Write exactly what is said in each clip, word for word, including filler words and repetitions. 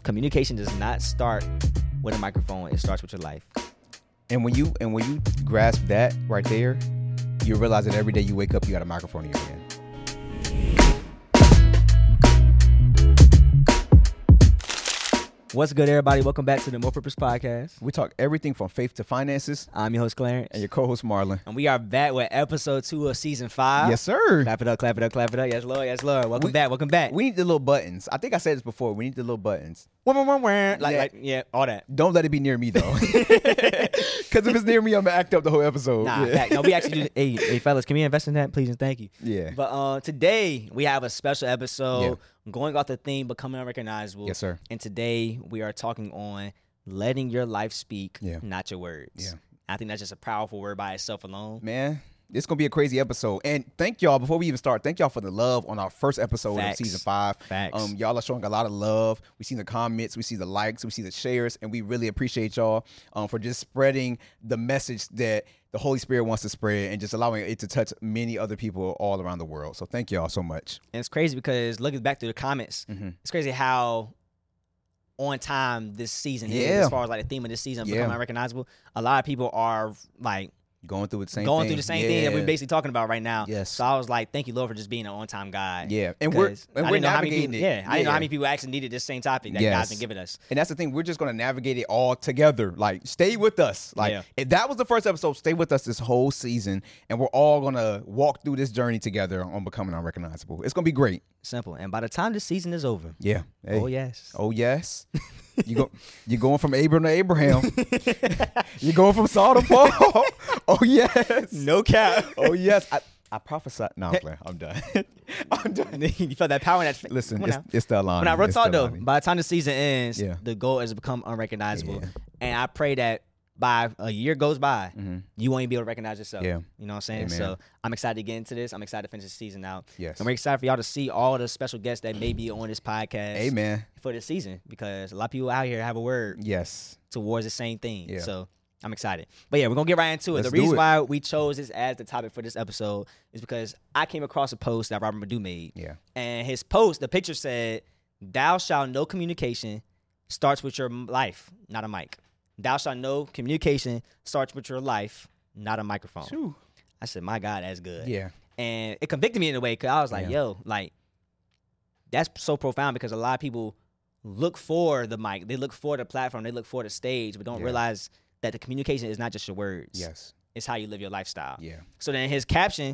Communication does not start with a microphone. It starts with your life. And when you and when you grasp that right there, you realize that every day you wake up, you got a microphone in your hand. What's good, everybody? Welcome back to the More Purpose Podcast. We talk everything from faith to finances. I'm your host, Clarence. And your co-host, Marlon. And we are back with episode two of season five. Yes, sir. Clap it up, clap it up, clap it up. Yes, Lord, yes, Lord. Welcome we, back, welcome back. We need the little buttons. I think I said this before. We need the little buttons. Like, yeah. like, yeah, all that. Don't let it be near me, though. Because if it's near me, I'm going to act up the whole episode. Nah, yeah. fact. No, we actually do. Hey, hey, fellas, can we invest in that, please, and thank you. Yeah. But uh, today, we have a special episode. Yeah. Going off the theme, becoming unrecognizable. Yes, sir. And today we are talking on letting your life speak, yeah. not your words. Yeah. I think that's just a powerful word by itself alone. Man, it's going to be a crazy episode. And thank y'all, before we even start, thank y'all for the love on our first episode Facts. of season five. Facts. Um, y'all are showing a lot of love. We see the comments, we see the likes, we see the shares, and we really appreciate y'all um, for just spreading the message that the Holy Spirit wants to spread and just allowing it to touch many other people all around the world. So thank y'all so much. And it's crazy because looking back through the comments, mm-hmm. it's crazy how on time this season yeah. is as far as like the theme of this season, yeah. becoming unrecognizable. A lot of people are like going through the same going thing. through the same yeah. thing that we're basically talking about right now. Yes. So I was like, thank you, Lord, for just being an on-time guy. Yeah. And we're, and I we're didn't know how many navigating people, it. Yeah. I didn't know how many people actually needed this same topic that yes. God's been giving us. And that's the thing. We're just going to navigate it all together. Like, stay with us. Like, yeah. if that was the first episode, stay with us this whole season. And we're all going to walk through this journey together on becoming unrecognizable. It's going to be great. Simple. And by the time this season is over. Yeah. Hey. Oh, yes. Oh, yes. You go, you're going from Abram to Abraham. You're going from Saul to Paul. Oh, yes. No cap. Oh, yes. I, I prophesied. No, I'm playing. I'm done. I'm done. You felt that power in that. Listen, it's, it's the line. When I wrote talk, though, by the time the season ends, yeah. the goal is to become unrecognizable. Yeah. And I pray that by a year goes by, mm-hmm. you won't even be able to recognize yourself. Yeah. You know what I'm saying? Amen. So I'm excited to get into this. I'm excited to finish the season out. Yes. And we're excited for y'all to see all the special guests that may be on this podcast. Amen. For this season, because a lot of people out here have a word yes. towards the same thing. Yeah. So I'm excited. But yeah, we're going to get right into it. Let's the reason it. why we chose this as the topic for this episode is because I came across a post that Robert Madu made. Yeah. And his post, the picture said, "Thou shalt know communication starts with your life, not a mic. Thou shalt know communication starts with your life, not a microphone." Whew. I said, my God, that's good. Yeah. And it convicted me in a way because I was like, yeah. yo, like, that's so profound because a lot of people look for the mic. They look for the platform. They look for the stage, but don't yeah. realize that the communication is not just your words. Yes. It's how you live your lifestyle. Yeah. So then his caption,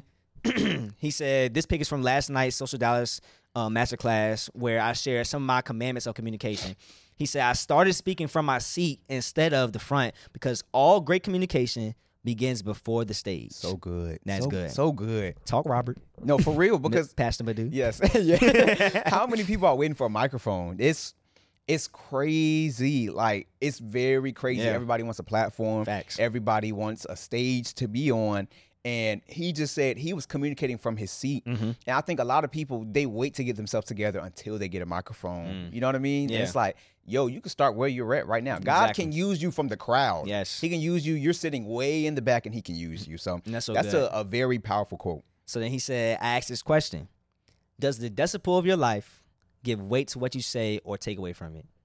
he said, this pic is from last night's Social Dallas uh, Masterclass where I shared some of my commandments of communication. He said, I started speaking from my seat instead of the front because all great communication begins before the stage. So good. That's so, good. So good. Talk, Robert. No, for real, because Pastor Madu. Yes. yeah. How many people are waiting for a microphone? It's it's crazy. Like, it's very crazy. Yeah. Everybody wants a platform. Facts. Everybody wants a stage to be on. And he just said he was communicating from his seat. Mm-hmm. And I think a lot of people, they wait to get themselves together until they get a microphone. Mm. You know what I mean? Yeah. And it's like, yo, you can start where you're at right now. God Exactly. can use you from the crowd. Yes. He can use you. You're sitting way in the back and he can use you. So And that's so that's good. a, a very powerful quote. So then he said, I asked this question. Does the decibel of your life give weight to what you say or take away from it?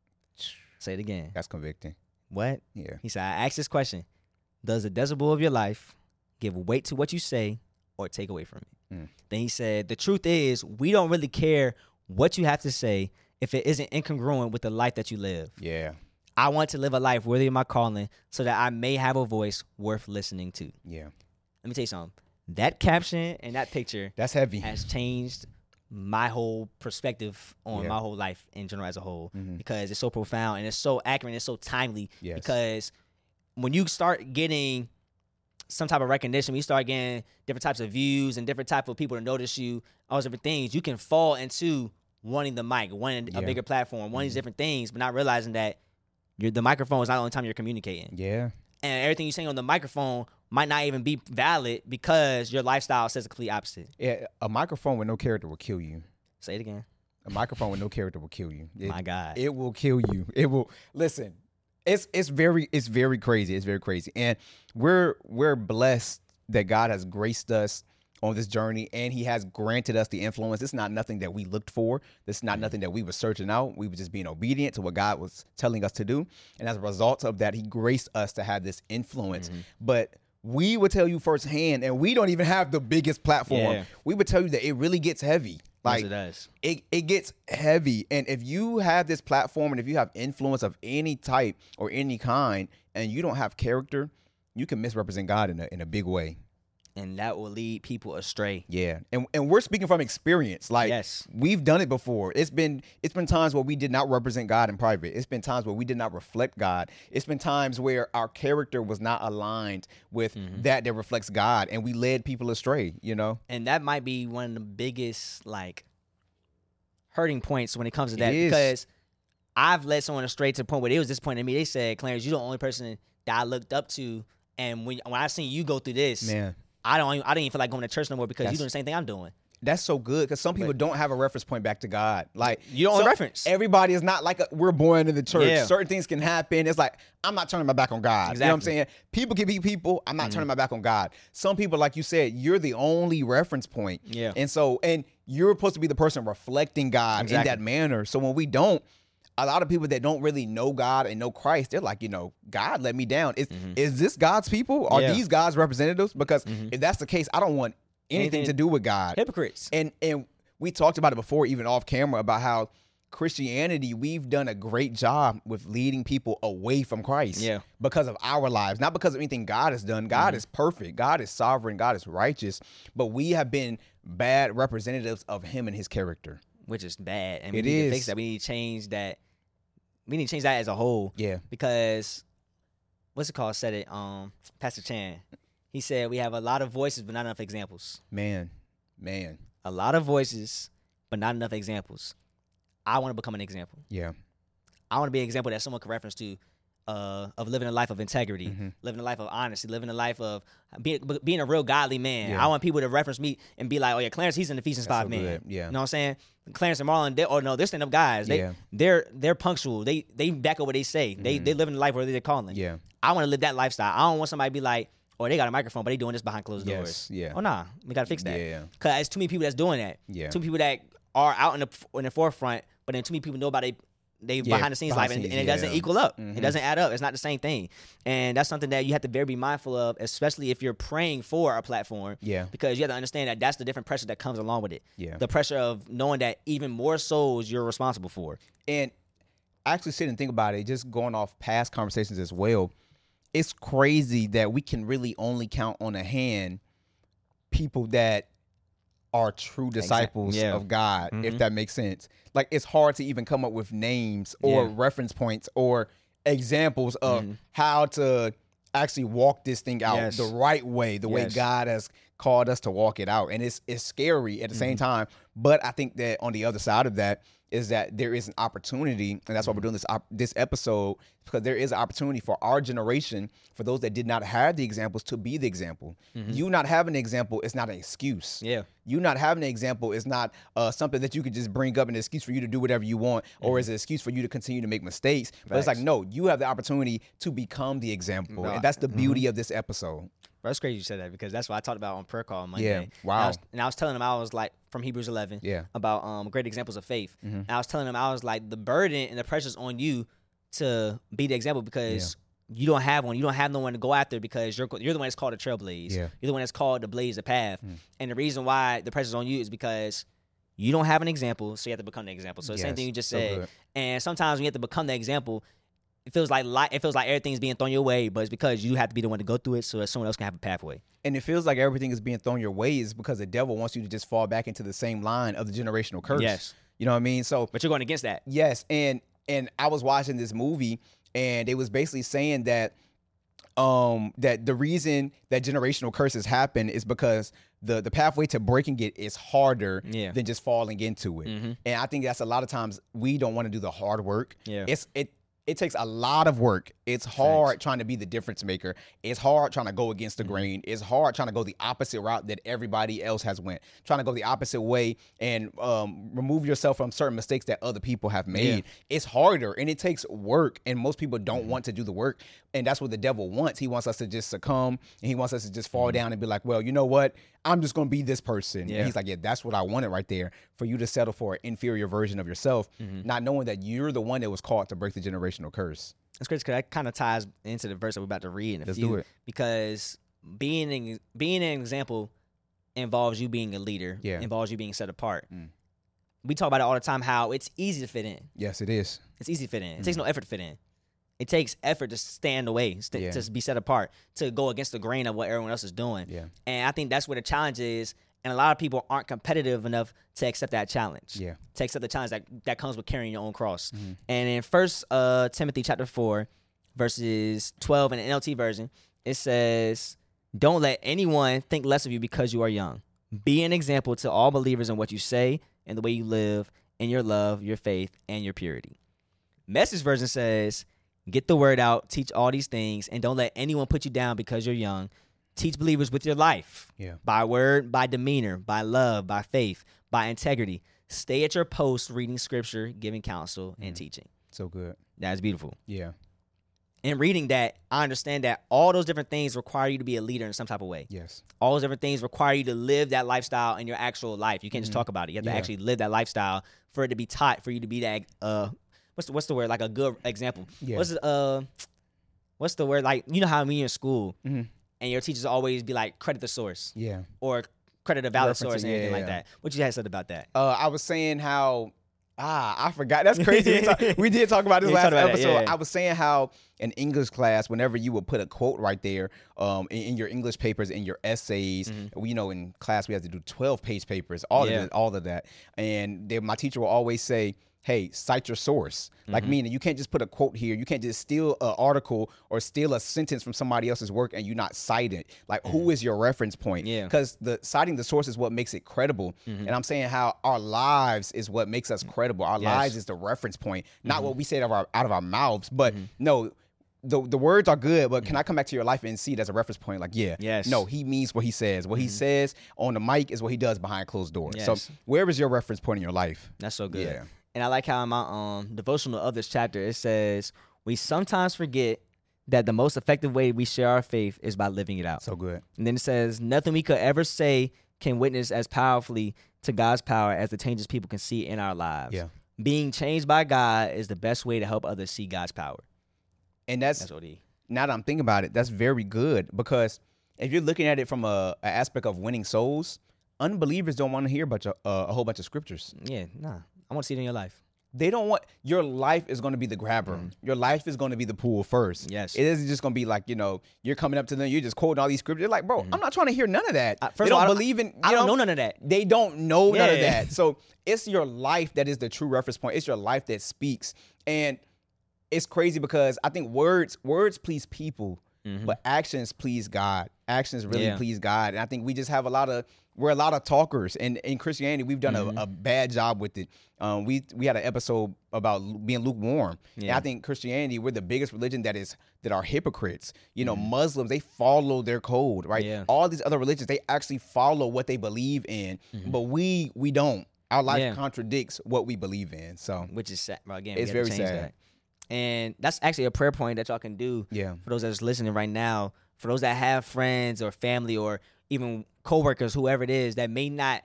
Say it again. That's convicting. What? Yeah. He said, I asked this question. Does the decibel of your life give weight to what you say or take away from it? Mm. Then he said, the truth is, we don't really care what you have to say if it isn't incongruent with the life that you live. Yeah. I want to live a life worthy of my calling so that I may have a voice worth listening to. Yeah. Let me tell you something. That caption and that picture That's heavy. has changed my whole perspective on Yeah. my whole life in general as a whole Mm-hmm. because it's so profound and it's so accurate and it's so timely. Yes. Because when you start getting some type of recognition, when you start getting different types of views and different type of people to notice you, all those different things, you can fall into wanting the mic, wanting Yeah. a bigger platform, wanting Mm-hmm. these different things, but not realizing that you're, the microphone is not the only time you're communicating. Yeah. And everything you're saying on the microphone might not even be valid because your lifestyle says the complete opposite. Yeah. A microphone with no character will kill you. Say it again. A microphone with no character will kill you. It, My God. It will kill you. It will listen. It's it's very it's very crazy. It's very crazy. And we're we're blessed that God has graced us on this journey, and he has granted us the influence. It's not nothing that we looked for. This is not mm-hmm. nothing that we were searching out. We were just being obedient to what God was telling us to do. And as a result of that, he graced us to have this influence. Mm-hmm. But we would tell you firsthand, and we don't even have the biggest platform. Yeah. We would tell you that it really gets heavy. Like, yes, it does. It, it gets heavy. And if you have this platform and if you have influence of any type or any kind and you don't have character, you can misrepresent God in a in a big way. And that will lead people astray. Yeah. And and we're speaking from experience. Like, yes. we've done it before. It's been it's been times where we did not represent God in private. It's been times where we did not reflect God. It's been times where our character was not aligned with mm-hmm. that that reflects God, and we led people astray, you know? And that might be one of the biggest, like, hurting points when it comes to that, because I've led someone astray to the point where they was disappointed in me. They said, Clarence, you're the only person that I looked up to, and when when I seen you go through this, man, I don't. Even, I didn't even feel like going to church no more because you're doing the same thing I'm doing. That's so good, because some people but, don't have a reference point back to God. Like, you don't so reference. Everybody is not like a, we're born in the church. Yeah. Certain things can happen. It's like, I'm not turning my back on God. Exactly. You know what I'm saying? People can be people. I'm not mm-hmm. turning my back on God. Some people, like you said, you're the only reference point. Yeah. And so, and you're supposed to be the person reflecting God exactly. in that manner. So when we don't, a lot of people that don't really know God and know Christ, they're like, you know, God let me down. Is mm-hmm. is this God's people? Are yeah. these God's representatives? Because mm-hmm. if that's the case, I don't want anything, anything to do with God. Hypocrites. And and we talked about it before, even off camera, about how Christianity, we've done a great job with leading people away from Christ. Yeah. Because of our lives, not because of anything God has done. God mm-hmm. is perfect. God is sovereign. God is righteous. But we have been bad representatives of him and his character. Which is bad. And we it need is. to fix that. We need to change that. We need to change that as a whole. Yeah. Because, what's it called? Said it, um, Pastor Chan. He said we have a lot of voices, but not enough examples. Man, man. A lot of voices, but not enough examples. I want to become an example. Yeah. I want to be an example that someone can reference to, uh, of living a life of integrity, mm-hmm. living a life of honesty, living a life of being, being a real godly man. Yeah. I want people to reference me and be like, oh yeah, Clarence, he's an Ephesians That's five so man. Good. Yeah. You know what I'm saying? Clarence and Marlon, they, oh no, they're stand-up guys. They, yeah. they're they're punctual. They they back up what they say. Mm-hmm. They they live in the life where they're calling. Yeah. I want to live that lifestyle. I don't want somebody to be like, oh, they got a microphone, but they doing this behind closed yes. doors. Yeah. Oh nah, we gotta fix that. Yeah. Cause there's too many people that's doing that. Yeah. Too many people that are out in the in the forefront, but then too many people know about they they yeah. behind the scenes behind life, and, scenes, and it yeah. doesn't equal up. Mm-hmm. It doesn't add up. It's not the same thing, and that's something that you have to very be mindful of, especially if you're praying for a platform. Yeah. Because you have to understand that that's the different pressure that comes along with it. Yeah. The pressure of knowing that even more souls you're responsible for. And I actually sit and think about it, just going off past conversations as well. It's crazy that we can really only count on a hand people that are true disciples exactly. yeah. of God, mm-hmm. if that makes sense. Like, it's hard to even come up with names or yeah. reference points or examples of mm-hmm. how to actually walk this thing out yes. the right way, the yes. way God has called us to walk it out. And it's it's scary at the mm-hmm. same time. But I think that on the other side of that is that there is an opportunity, and that's why we're doing this op- this episode, because there is an opportunity for our generation, for those that did not have the examples, to be the example. Mm-hmm. You not having an example is not an excuse. Yeah. You not having an example is not uh, something that you could just bring up, an excuse for you to do whatever you want, or mm-hmm. is an excuse for you to continue to make mistakes. Facts. But it's like, no, you have the opportunity to become the example, no. and that's the beauty mm-hmm. of this episode. Bro, that's crazy you said that, because that's what I talked about on prayer call on Monday. Yeah, wow. And I, was, and I was telling him, I was like, from Hebrews eleven, yeah. about um great examples of faith. Mm-hmm. And I was telling him, I was like, the burden and the pressure's on you to be the example, because yeah. you don't have one. You don't have no one to go after, because you're you're the one that's called a trailblaze. Yeah. You're the one that's called to blaze the path. Mm. And the reason why the pressure's on you is because you don't have an example, so you have to become the example. So the yes. same thing you just so said. Good. And sometimes when you have to become the example, it feels like li- it feels like everything's being thrown your way, but it's because you have to be the one to go through it so that someone else can have a pathway. And it feels like everything is being thrown your way is because the devil wants you to just fall back into the same line of the generational curse. Yes. You know what I mean? So, but you're going against that. Yes. And and I was watching this movie, and it was basically saying that um that the reason that generational curses happen is because the the pathway to breaking it is harder yeah. than just falling into it. Mm-hmm. And I think that's a lot of times we don't want to do the hard work. Yeah. It's it It takes a lot of work. It's hard Thanks. trying to be the difference maker. It's hard trying to go against the mm-hmm. grain. It's hard trying to go the opposite route that everybody else has went. Trying to go the opposite way and um, remove yourself from certain mistakes that other people have made. Yeah. It's harder, and it takes work, and most people don't mm-hmm. want to do the work. And that's what the devil wants. He wants us to just succumb, and he wants us to just fall mm-hmm. down and be like, well, you know what? I'm just gonna be this person. Yeah. And he's like, yeah, that's what I wanted right there, for you to settle for an inferior version of yourself, Mm-hmm. not knowing that you're the one that was called to break the generational curse. That's crazy because that kind of ties into the verse that we're about to read in a Let's few. do it. Because being an, being an example involves you being a leader. Yeah. Involves you being set apart. Mm. We talk about it all the time, how it's easy to fit in. Yes, it is. It's easy to fit in. It takes no effort to fit in. It takes effort to stand away, st- Yeah. to be set apart, to go against the grain of what everyone else is doing. Yeah. And I think that's where the challenge is. And a lot of people aren't competitive enough to accept that challenge. Yeah. To accept the challenge that, that comes with carrying your own cross. Mm-hmm. And in First uh, Timothy chapter four, verses twelve in the N L T version, it says, "Don't let anyone think less of you because you are young. Be an example to all believers in what you say and the way you live, in your love, your faith, and your purity." Message version says, "Get the word out, teach all these things, and don't let anyone put you down because you're young. Teach believers with your life, Yeah. by word, by demeanor, by love, by faith, by integrity. Stay at your post reading scripture, giving counsel, and teaching." So good. That's beautiful. Yeah. In reading that, I understand that all those different things require you to be a leader in some type of way. Yes. All those different things require you to live that lifestyle in your actual life. You can't just talk about it. You have to Yeah. actually live that lifestyle for it to be taught, for you to be that uh what's the what's the word? Like a good example. Yeah. What's the uh what's the word? Like, you know how when you're in school Mm-hmm. and your teachers always be like, credit the source Yeah. or credit a valid Referencing, source and anything yeah, like yeah. that. What you had said about that? Uh, I was saying how ah I forgot. That's crazy. we, talk, we did talk about this We last talked about that, episode. yeah, yeah. I was saying how in English class, whenever you would put a quote right there, um, in, in your English papers, in your essays, we, you know, in class we have to do twelve page papers, all Mm-hmm. Yeah. of it, all of that, and they, my teacher will always say, "Hey, cite your source." Like, Mm-hmm. meaning you can't just put a quote here. You can't just steal an article or steal a sentence from somebody else's work and you not cite it. Like, who is your reference point? Yeah. Because the citing the source is what makes it credible. And I'm saying how our lives is what makes us credible. Our Yes. lives is the reference point, not what we say out of our out of our mouths. But no. The, the words are good, but can I come back to your life and see it as a reference point? Like, yeah, Yes. no, he means what he says. What he says on the mic is what he does behind closed doors. Yes. So where is your reference point in your life? That's so good. Yeah. And I like how in my um devotional of this chapter, it says, "We sometimes forget that the most effective way we share our faith is by living it out." So good. And then it says, "Nothing we could ever say can witness as powerfully to God's power as the changes people can see in our lives. Yeah. Being changed by God is the best way to help others see God's power." And that's, That's what he. now that I'm thinking about it, that's very good, because if you're looking at it from a, a aspect of winning souls, unbelievers don't want to hear about your, uh, a whole bunch of scriptures. Yeah, nah. I want to see it in your life. They don't want, your life is going to be the grabber. Your life is going to be the pool first. Mm. Yes. It isn't just going to be like, you know, you're coming up to them, you're just quoting all these scriptures. You're like, bro, I'm not trying to hear none of that. Mm-hmm. Uh, first they of don't all, I don't- believe in, you I don't know none of that. They don't know none of Yeah. that. So it's your life that is the true reference point. It's your life that speaks. And it's crazy because I think words, words please people, but actions please God. Actions really Yeah. please God. And I think we just have a lot of, we're a lot of talkers, and in Christianity we've done a, a bad job with it. Um, we we had an episode about lu- being lukewarm. And Yeah. I think Christianity, we're the biggest religion that is that are hypocrites. You know, Muslims, they follow their code, right? Yeah. All these other religions, they actually follow what they believe in, but we we don't. Our life Yeah. contradicts what we believe in. So Which is sad. Bro, again, we It's gotta very change sad. that. And that's actually a prayer point that y'all can do. Yeah. For those that's listening right now, for those that have friends or family or even coworkers, whoever it is, that may not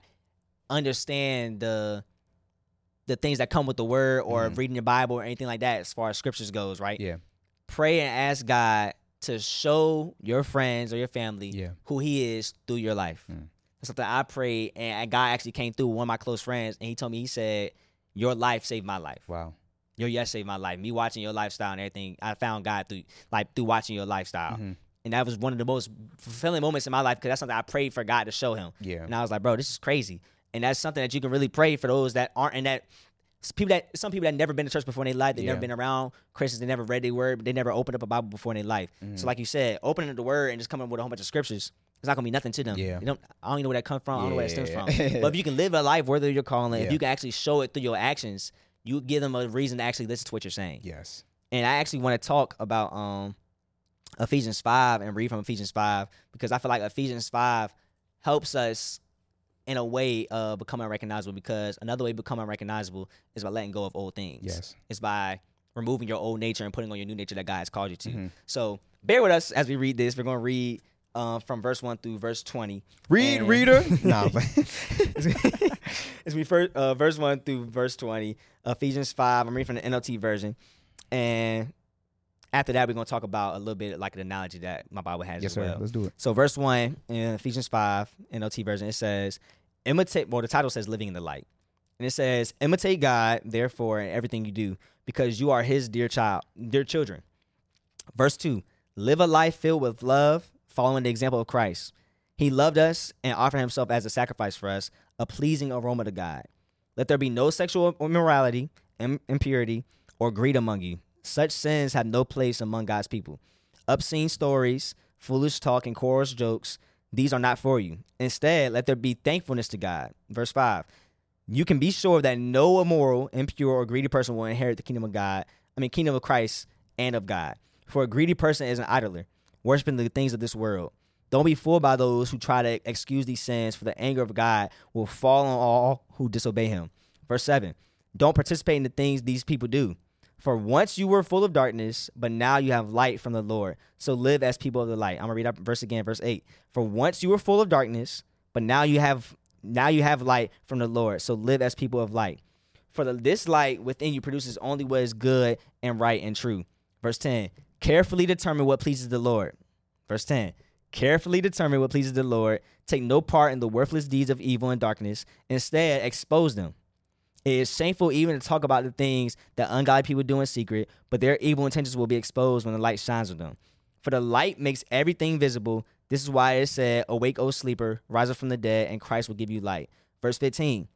understand the the things that come with the word or reading your Bible or anything like that as far as scriptures goes, right? yeah, Pray and ask God to show your friends or your family Yeah. who he is through your life. That's something I prayed, and God actually came through with one of my close friends, and he told me, he said, your life saved my life. wow, Your yes saved my life. Me watching your lifestyle and everything, I found God through like through watching your lifestyle. Mm-hmm. And that was one of the most fulfilling moments in my life because that's something I prayed for God to show him. Yeah. And I was like, bro, this is crazy. And that's something that you can really pray for those that aren't in that people that some people that never been to church before in their life, they've Yeah. never been around Christians, they never read their word, they never opened up a Bible before in their life. Mm-hmm. So like you said, opening up the word and just coming up with a whole bunch of scriptures, it's not gonna be nothing to them. Yeah. They don't, I don't even know where that comes from. I don't know where that stems Yeah. from. But if you can live a life worthy of your calling, Yeah. if you can actually show it through your actions, you give them a reason to actually listen to what you're saying. yes, And I actually want to talk about um, Ephesians five and read from Ephesians five because I feel like Ephesians five helps us in a way of becoming recognizable, because another way of becoming recognizable is by letting go of old things. Yes. It's by removing your old nature and putting on your new nature that God has called you to. Mm-hmm. So bear with us as we read this. We're going to read uh, from verse one through verse twenty. Read, And- reader. Nah, It's we first uh, verse one through verse twenty. Ephesians five. I'm reading from the N L T version, and after that, we're gonna talk about a little bit like an analogy that my Bible has yes, as sir. well. Let's do it. So verse one in Ephesians five, N L T version, it says, imitate, well, the title says living in the light. And it says, imitate God, therefore, in everything you do, because you are his dear child, dear children. Verse two, live a life filled with love, following the example of Christ. He loved us and offered himself as a sacrifice for us, a pleasing aroma to God. Let there be no sexual immorality, im- impurity, or greed among you. Such sins have no place among God's people. Obscene stories, foolish talk, and coarse jokes, these are not for you. Instead, let there be thankfulness to God. Verse five, you can be sure that no immoral, impure, or greedy person will inherit the kingdom of God, I mean, kingdom of Christ and of God. For a greedy person is an idler, worshiping the things of this world. Don't be fooled by those who try to excuse these sins, for the anger of God will fall on all who disobey him. Verse seven, don't participate in the things these people do. For once you were full of darkness, but now you have light from the Lord. So live as people of the light. I'm going to read up verse again, verse eight. For once you were full of darkness, but now you have now you have light from the Lord. So live as people of light. For the, this light within you produces only what is good and right and true. Verse ten, carefully determine what pleases the Lord. Verse ten, carefully determine what pleases the Lord. Take no part in the worthless deeds of evil and darkness. Instead, expose them. It is shameful even to talk about the things that ungodly people do in secret, but their evil intentions will be exposed when the light shines on them. For the light makes everything visible. This is why it said, awake, O sleeper, rise up from the dead, and Christ will give you light. Verse fifteen,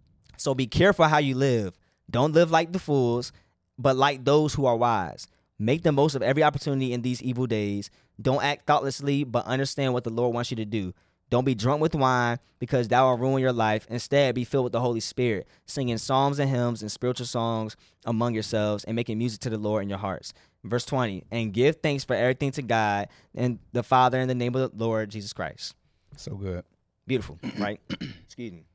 so be careful how you live. Don't live like the fools, but like those who are wise. Make the most of every opportunity in these evil days. Don't act thoughtlessly, but understand what the Lord wants you to do. Don't be drunk with wine, because that will ruin your life. Instead, be filled with the Holy Spirit, singing psalms and hymns and spiritual songs among yourselves, and making music to the Lord in your hearts. Verse twenty, and give thanks for everything to God and the Father in the name of the Lord Jesus Christ. So good. Beautiful, right? Excuse me.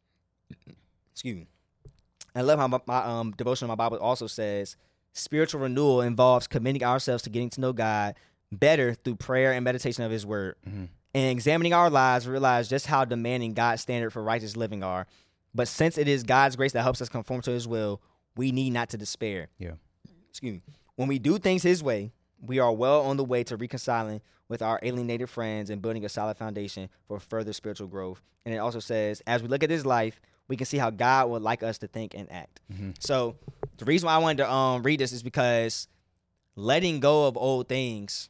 Excuse me. I love how my, my um, devotion in my Bible also says, spiritual renewal involves committing ourselves to getting to know God better through prayer and meditation of his word. Mm-hmm. And examining our lives, realize just how demanding God's standard for righteous living are. But since it is God's grace that helps us conform to his will, we need not to despair. Yeah. Excuse me. When we do things his way, we are well on the way to reconciling with our alienated friends and building a solid foundation for further spiritual growth. And it also says, as we look at this life, we can see how God would like us to think and act. Mm-hmm. So the reason why I wanted to um, read this is because letting go of old things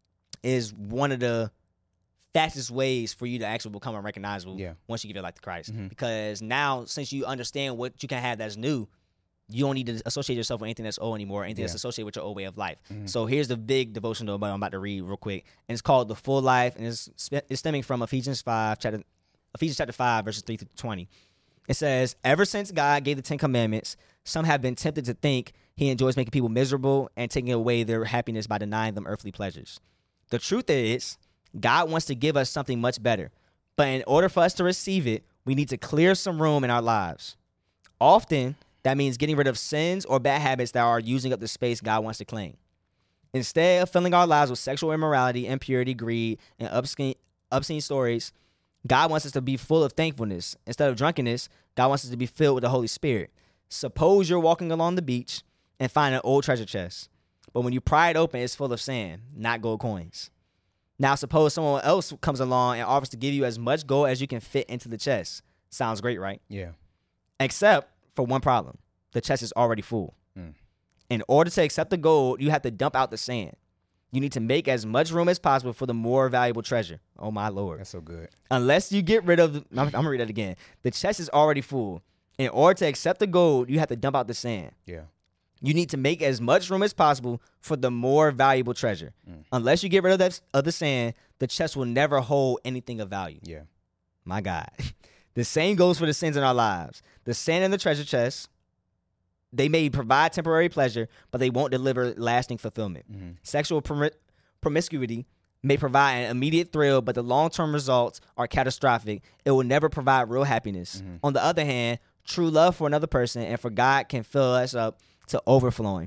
is one of the fastest ways for you to actually become unrecognizable Yeah. once you give your life to Christ. Mm-hmm. Because now, since you understand what you can have that's new, you don't need to associate yourself with anything that's old anymore, anything Yeah. that's associated with your old way of life. Mm-hmm. So here's the big devotional I'm about to read real quick. And it's called The Full Life, and it's, it's stemming from Ephesians five, chapter, Ephesians chapter five, verses three through twenty. It says, ever since God gave the Ten Commandments, some have been tempted to think he enjoys making people miserable and taking away their happiness by denying them earthly pleasures. The truth is, God wants to give us something much better. But in order for us to receive it, we need to clear some room in our lives. Often, that means getting rid of sins or bad habits that are using up the space God wants to claim. Instead of filling our lives with sexual immorality, impurity, greed, and obscene, obscene stories, God wants us to be full of thankfulness. Instead of drunkenness, God wants us to be filled with the Holy Spirit. Suppose you're walking along the beach and find an old treasure chest. But when you pry it open, it's full of sand, not gold coins. Now, suppose someone else comes along and offers to give you as much gold as you can fit into the chest. Sounds great, right? Yeah. Except for one problem. The chest is already full. Mm. In order to accept the gold, you have to dump out the sand. You need to make as much room as possible for the more valuable treasure. Oh, my Lord. That's so good. Unless you get rid of, the, I'm, I'm going to read that again. The chest is already full. In order to accept the gold, you have to dump out the sand. Yeah. You need to make as much room as possible for the more valuable treasure. Mm. Unless you get rid of, that, of the sand, the chest will never hold anything of value. Yeah. My God. The same goes for the sins in our lives. The sand in the treasure chest, they may provide temporary pleasure, but they won't deliver lasting fulfillment. Mm-hmm. Sexual prom- promiscuity may provide an immediate thrill, but the long-term results are catastrophic. It will never provide real happiness. Mm-hmm. On the other hand, true love for another person and for God can fill us up to overflowing.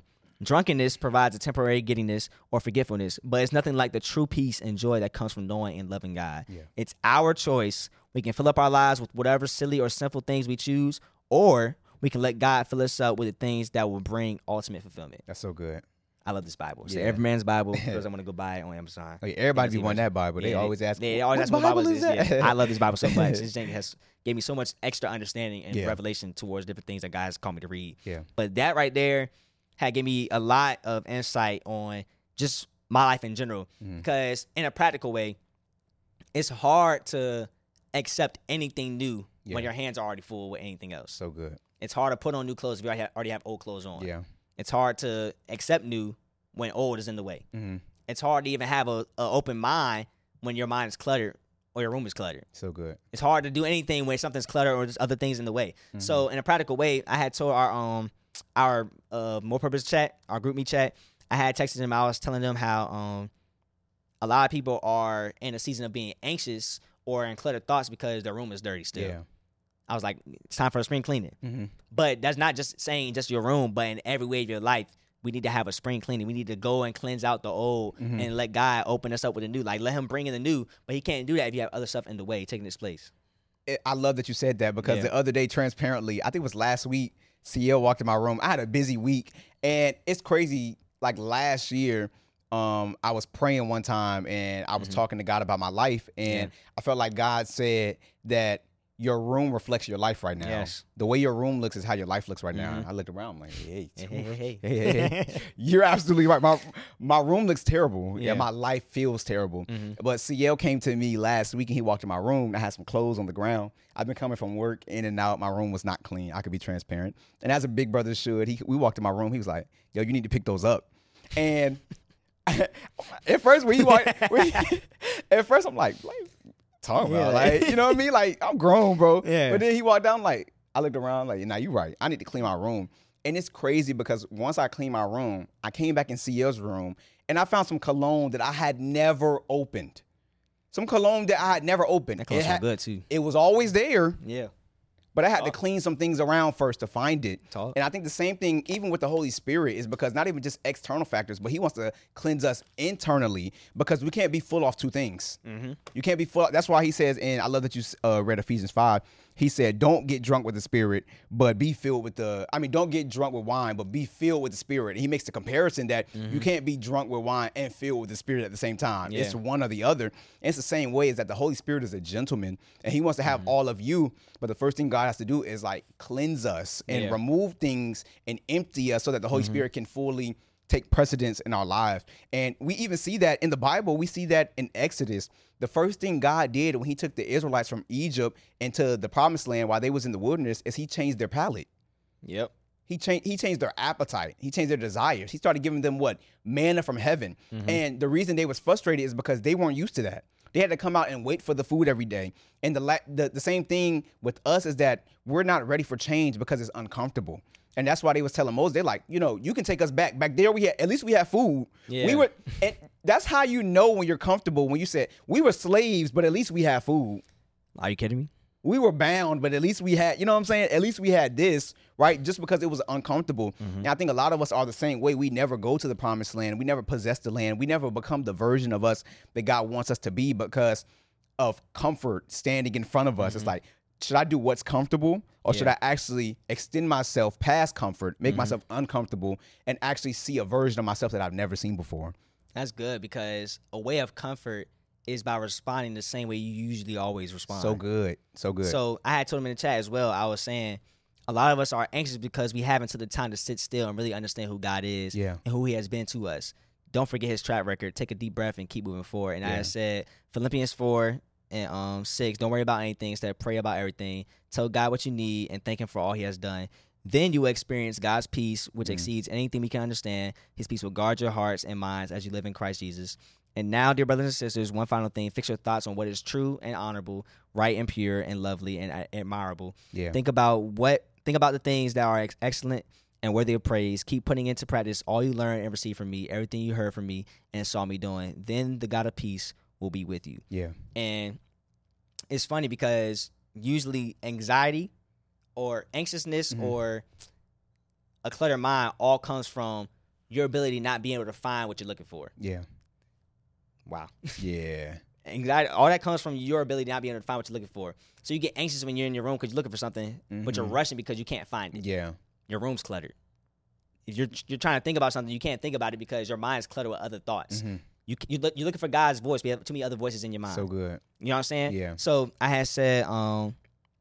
Drunkenness provides a temporary giddiness or forgetfulness, but it's nothing like the true peace and joy that comes from knowing and loving God. Yeah. It's our choice. We can fill up our lives with whatever silly or sinful things we choose, or we can let God fill us up with the things that will bring ultimate fulfillment. That's so good. I love this Bible. So Yeah. Every Man's Bible. Because I'm going to go buy it on Amazon. Like, everybody be Amazon. wanting that Bible. They Yeah, always ask. They always "What ask what Bible is that?" this. Yeah. I love this Bible so much. This thing has gave me so much extra understanding and Yeah. revelation towards different things that God has called me to read. Yeah. But that right there had given me a lot of insight on just my life in general. Mhm. Because in a practical way, it's hard to accept anything new Yeah. when your hands are already full with anything else. So good. It's hard to put on new clothes if you already have, already have old clothes on. Yeah. It's hard to accept new when old is in the way. Mm-hmm. It's hard to even have a, a open mind when your mind is cluttered or your room is cluttered. So good. It's hard to do anything when something's cluttered or there's other things in the way. Mm-hmm. So in a practical way, I had told our um our uh More Purpose chat, our group me chat, I had texted them. I was telling them how um a lot of people are in a season of being anxious or in cluttered thoughts because their room is dirty still. Yeah. I was like, it's time for a spring cleaning. Mm-hmm. But that's not just saying just your room, but in every way of your life. We need to have a spring cleaning. We need to go and cleanse out the old Mhm. and let God open us up with the new. Like, let him bring in the new, but he can't do that if you have other stuff in the way taking its place. It, I love that you said that because Yeah. the other day, transparently, I think it was last week, C L walked in my room. I had a busy week, and it's crazy. Like last year, um, I was praying one time, and I was Mhm. talking to God about my life, and Yeah. I felt like God said that your room reflects your life right now. Yes. The way your room looks is how your life looks right now. Mhm. I looked around, I'm like, hey, Hey, hey, hey, Hey, hey, hey. You're absolutely right. My my room looks terrible, Yeah. and my life feels terrible. Mhm. But C L came to me last week, and he walked in my room. I had some clothes on the ground. I've been coming from work in and out. My room was not clean. I could be transparent, and as a big brother should, he we walked in my room. He was like, "Yo, you need to pick those up." And at first, when he walked, when he, at first I'm like, like talking about, Yeah. like, you know what I mean? Like, I'm grown, bro. Yeah. But then he walked down, like, I looked around, like, nah, you right. I need to clean my room. And it's crazy because once I cleaned my room, I came back in C L's room and I found some cologne that I had never opened. Some cologne that I had never opened. That clothes it, smell had- good too. it was always there, Yeah. but I had to Talk. clean some things around first to find it. Talk. And I think the same thing, even with the Holy Spirit, is because not even just external factors, but he wants to cleanse us internally because we can't be full off two things. Mm-hmm. You can't be full. That's why he says, and I love that you uh, read Ephesians five. He said, don't get drunk with the Spirit, but be filled with the, I mean, don't get drunk with wine, but be filled with the Spirit. And he makes the comparison that you can't be drunk with wine and filled with the Spirit at the same time. Yeah. It's one or the other. And it's the same way is that the Holy Spirit is a gentleman and he wants to have all of you. But the first thing God has to do is like cleanse us and Yeah. remove things and empty us so that the Holy Spirit can fully take precedence in our lives. And we even see that in the Bible. We see that in Exodus. The first thing God did when he took the Israelites from Egypt into the promised land while they was in the wilderness is he changed their palate. Yep. He changed he changed their appetite. He changed their desires. He started giving them what? Manna from heaven. And the reason they was frustrated is because they weren't used to that. They had to come out and wait for the food every day. And the la- the, the same thing with us is that we're not ready for change because it's uncomfortable. And that's why they was telling Moses, they're like, you know, you can take us back. Back there, we had at least we had food. Yeah. We were, and that's how you know when you're comfortable. When you said we were slaves, but at least we had food. Are you kidding me? We were bound, but at least we had, you know what I'm saying? At least we had this, right? Just because it was uncomfortable. And I think a lot of us are the same way. We never go to the promised land. We never possess the land. We never become the version of us that God wants us to be because of comfort standing in front of us. It's like, should I do what's comfortable or should Yeah. I actually extend myself past comfort, make myself uncomfortable, and actually see a version of myself that I've never seen before? That's good because a way of comfort is by responding the same way you usually always respond. So good. So good. So I had told him in the chat as well. I was saying a lot of us are anxious because we haven't took the time to sit still and really understand who God is Yeah. and who he has been to us. Don't forget his track record. Take a deep breath and keep moving forward. And I Yeah. had said Philippians four and um six, don't worry about anything. Instead, pray about everything. Tell God what you need and thank him for all he has done. Then you will experience God's peace, which Mm. exceeds anything we can understand. His peace will guard your hearts and minds as you live in Christ Jesus. And now, dear brothers and sisters, one final thing. Fix your thoughts on what is true and honorable, right and pure and lovely and uh, admirable. Yeah. Think about what think about the things that are ex- excellent and worthy of praise. Keep putting into practice all you learned and received from me, everything you heard from me and saw me doing. Then the God of peace will be with you. Yeah. And it's funny because usually anxiety or anxiousness Mhm. or a cluttered mind all comes from your ability not being able to find what you're looking for. Yeah. Wow. Yeah. Anxiety, all that comes from your ability not being able to find what you're looking for. So you get anxious when you're in your room because you're looking for something, mm-hmm. but you're rushing because you can't find it. Yeah. Your room's cluttered. If you're you're trying to think about something, you can't think about it because your mind's cluttered with other thoughts. Mm-hmm. You you look, you're looking for God's voice. We have too many other voices in your mind. So good. You know what I'm saying? Yeah. So I had said, um,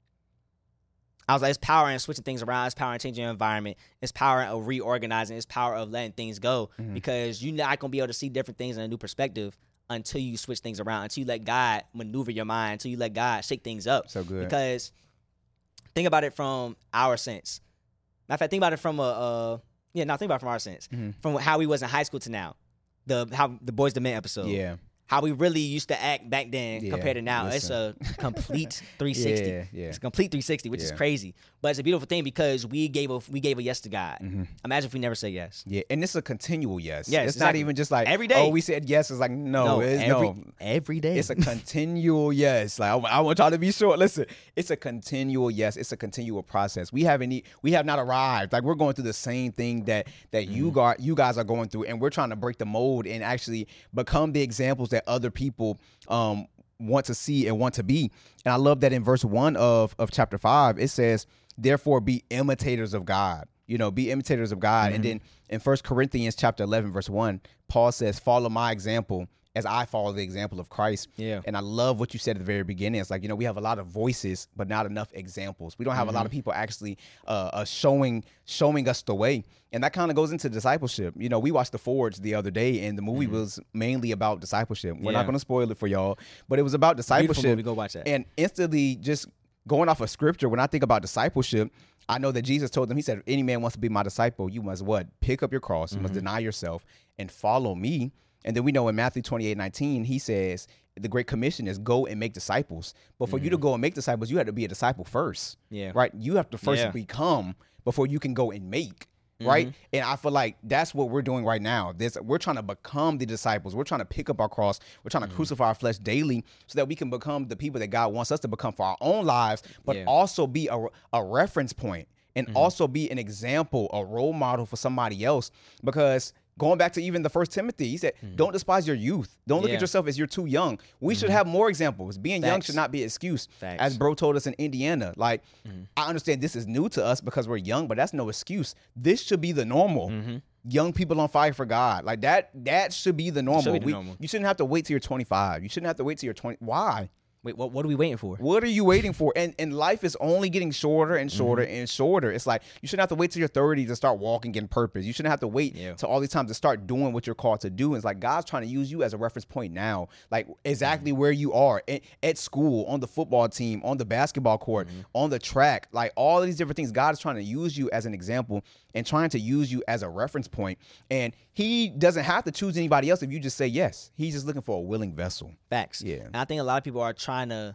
I was like, it's power in switching things around. It's power in changing your environment. It's power of reorganizing. It's power of letting things go mm-hmm. because you're not gonna be able to see different things in a new perspective until you switch things around, until you let God maneuver your mind, until you let God shake things up. So good. Because think about it from our sense. Matter of fact, think about it from a, uh, yeah, no, think about it from our sense. Mm-hmm. From how we was in high school to now. The how the Boys to Men episode. Yeah. How we really used to act back then yeah, compared to now. listen. It's a complete three sixty. Yeah, yeah. It's a complete three sixty, which yeah. is crazy. But it's a beautiful thing because we gave a we gave a yes to God. Mm-hmm. Imagine if we never say yes. Yeah, and it's a continual yes. Yes, it's exactly. not even just like every day. Oh, we said yes. It's like no, no, it's every, no. Every day. It's a continual yes. Like I, I want y'all to be sure. Listen, it's a continual yes. It's a continual process. We haven't e- we have not arrived. Like we're going through the same thing that that mm-hmm. you got you guys are going through, and we're trying to break the mold and actually become the examples that other people um want to see and want to be. And I love that in verse one of of chapter five it says, therefore be imitators of God. You know, be imitators of God. Mm-hmm. And then in First Corinthians chapter eleven verse one, Paul says, follow my example as I follow the example of Christ. Yeah. And I love what you said at the very beginning. It's like, you know, we have a lot of voices, but not enough examples. We don't have mm-hmm. a lot of people actually uh, uh, showing showing us the way. And that kind of goes into discipleship. You know, we watched The Forge the other day, and the movie mm-hmm. was mainly about discipleship. We're yeah. not going to spoil it for y'all, but it was about discipleship. Movie, go watch that. And instantly just going off of scripture, when I think about discipleship, I know that Jesus told them, he said, if any man wants to be my disciple, you must what? Pick up your cross. You mm-hmm. must deny yourself and follow me. And then we know in Matthew twenty-eight nineteen, he says, the Great Commission is go and make disciples. But for mm-hmm. you to go and make disciples, you have to be a disciple first. Yeah. Right? You have to first yeah. become before you can go and make. Right. Mm-hmm. And I feel like that's what we're doing right now. This we're trying to become the disciples. We're trying to pick up our cross. We're trying to mm-hmm. crucify our flesh daily so that we can become the people that God wants us to become for our own lives, but yeah. also be a, a reference point and mm-hmm. also be an example, a role model for somebody else. Because going back to even the First Timothy, he said, mm-hmm. don't despise your youth. Don't look yeah. at yourself as you're too young. We mm-hmm. should have more examples. Being Facts. young should not be an excuse. Facts. As bro told us in Indiana, like, mm-hmm. I understand this is new to us because we're young, but that's no excuse. This should be the normal. Mm-hmm. Young people on fire for God. Like that, that should be the normal. Should be the we, normal. You shouldn't have to wait till you're twenty-five. You shouldn't have to wait till you're twenty. Why? Wait, what, what are we waiting for? What are you waiting for? And and life is only getting shorter and shorter mm-hmm. and shorter. It's like you shouldn't have to wait till you're thirty to start walking in purpose. You shouldn't have to wait yeah. till all these times to start doing what you're called to do. And it's like God's trying to use you as a reference point now, like exactly mm-hmm. where you are at, at school, on the football team, on the basketball court, mm-hmm. on the track, like all of these different things. God is trying to use you as an example and trying to use you as a reference point. And he doesn't have to choose anybody else if you just say yes. He's just looking for a willing vessel. Facts. Yeah. And I think a lot of people are trying to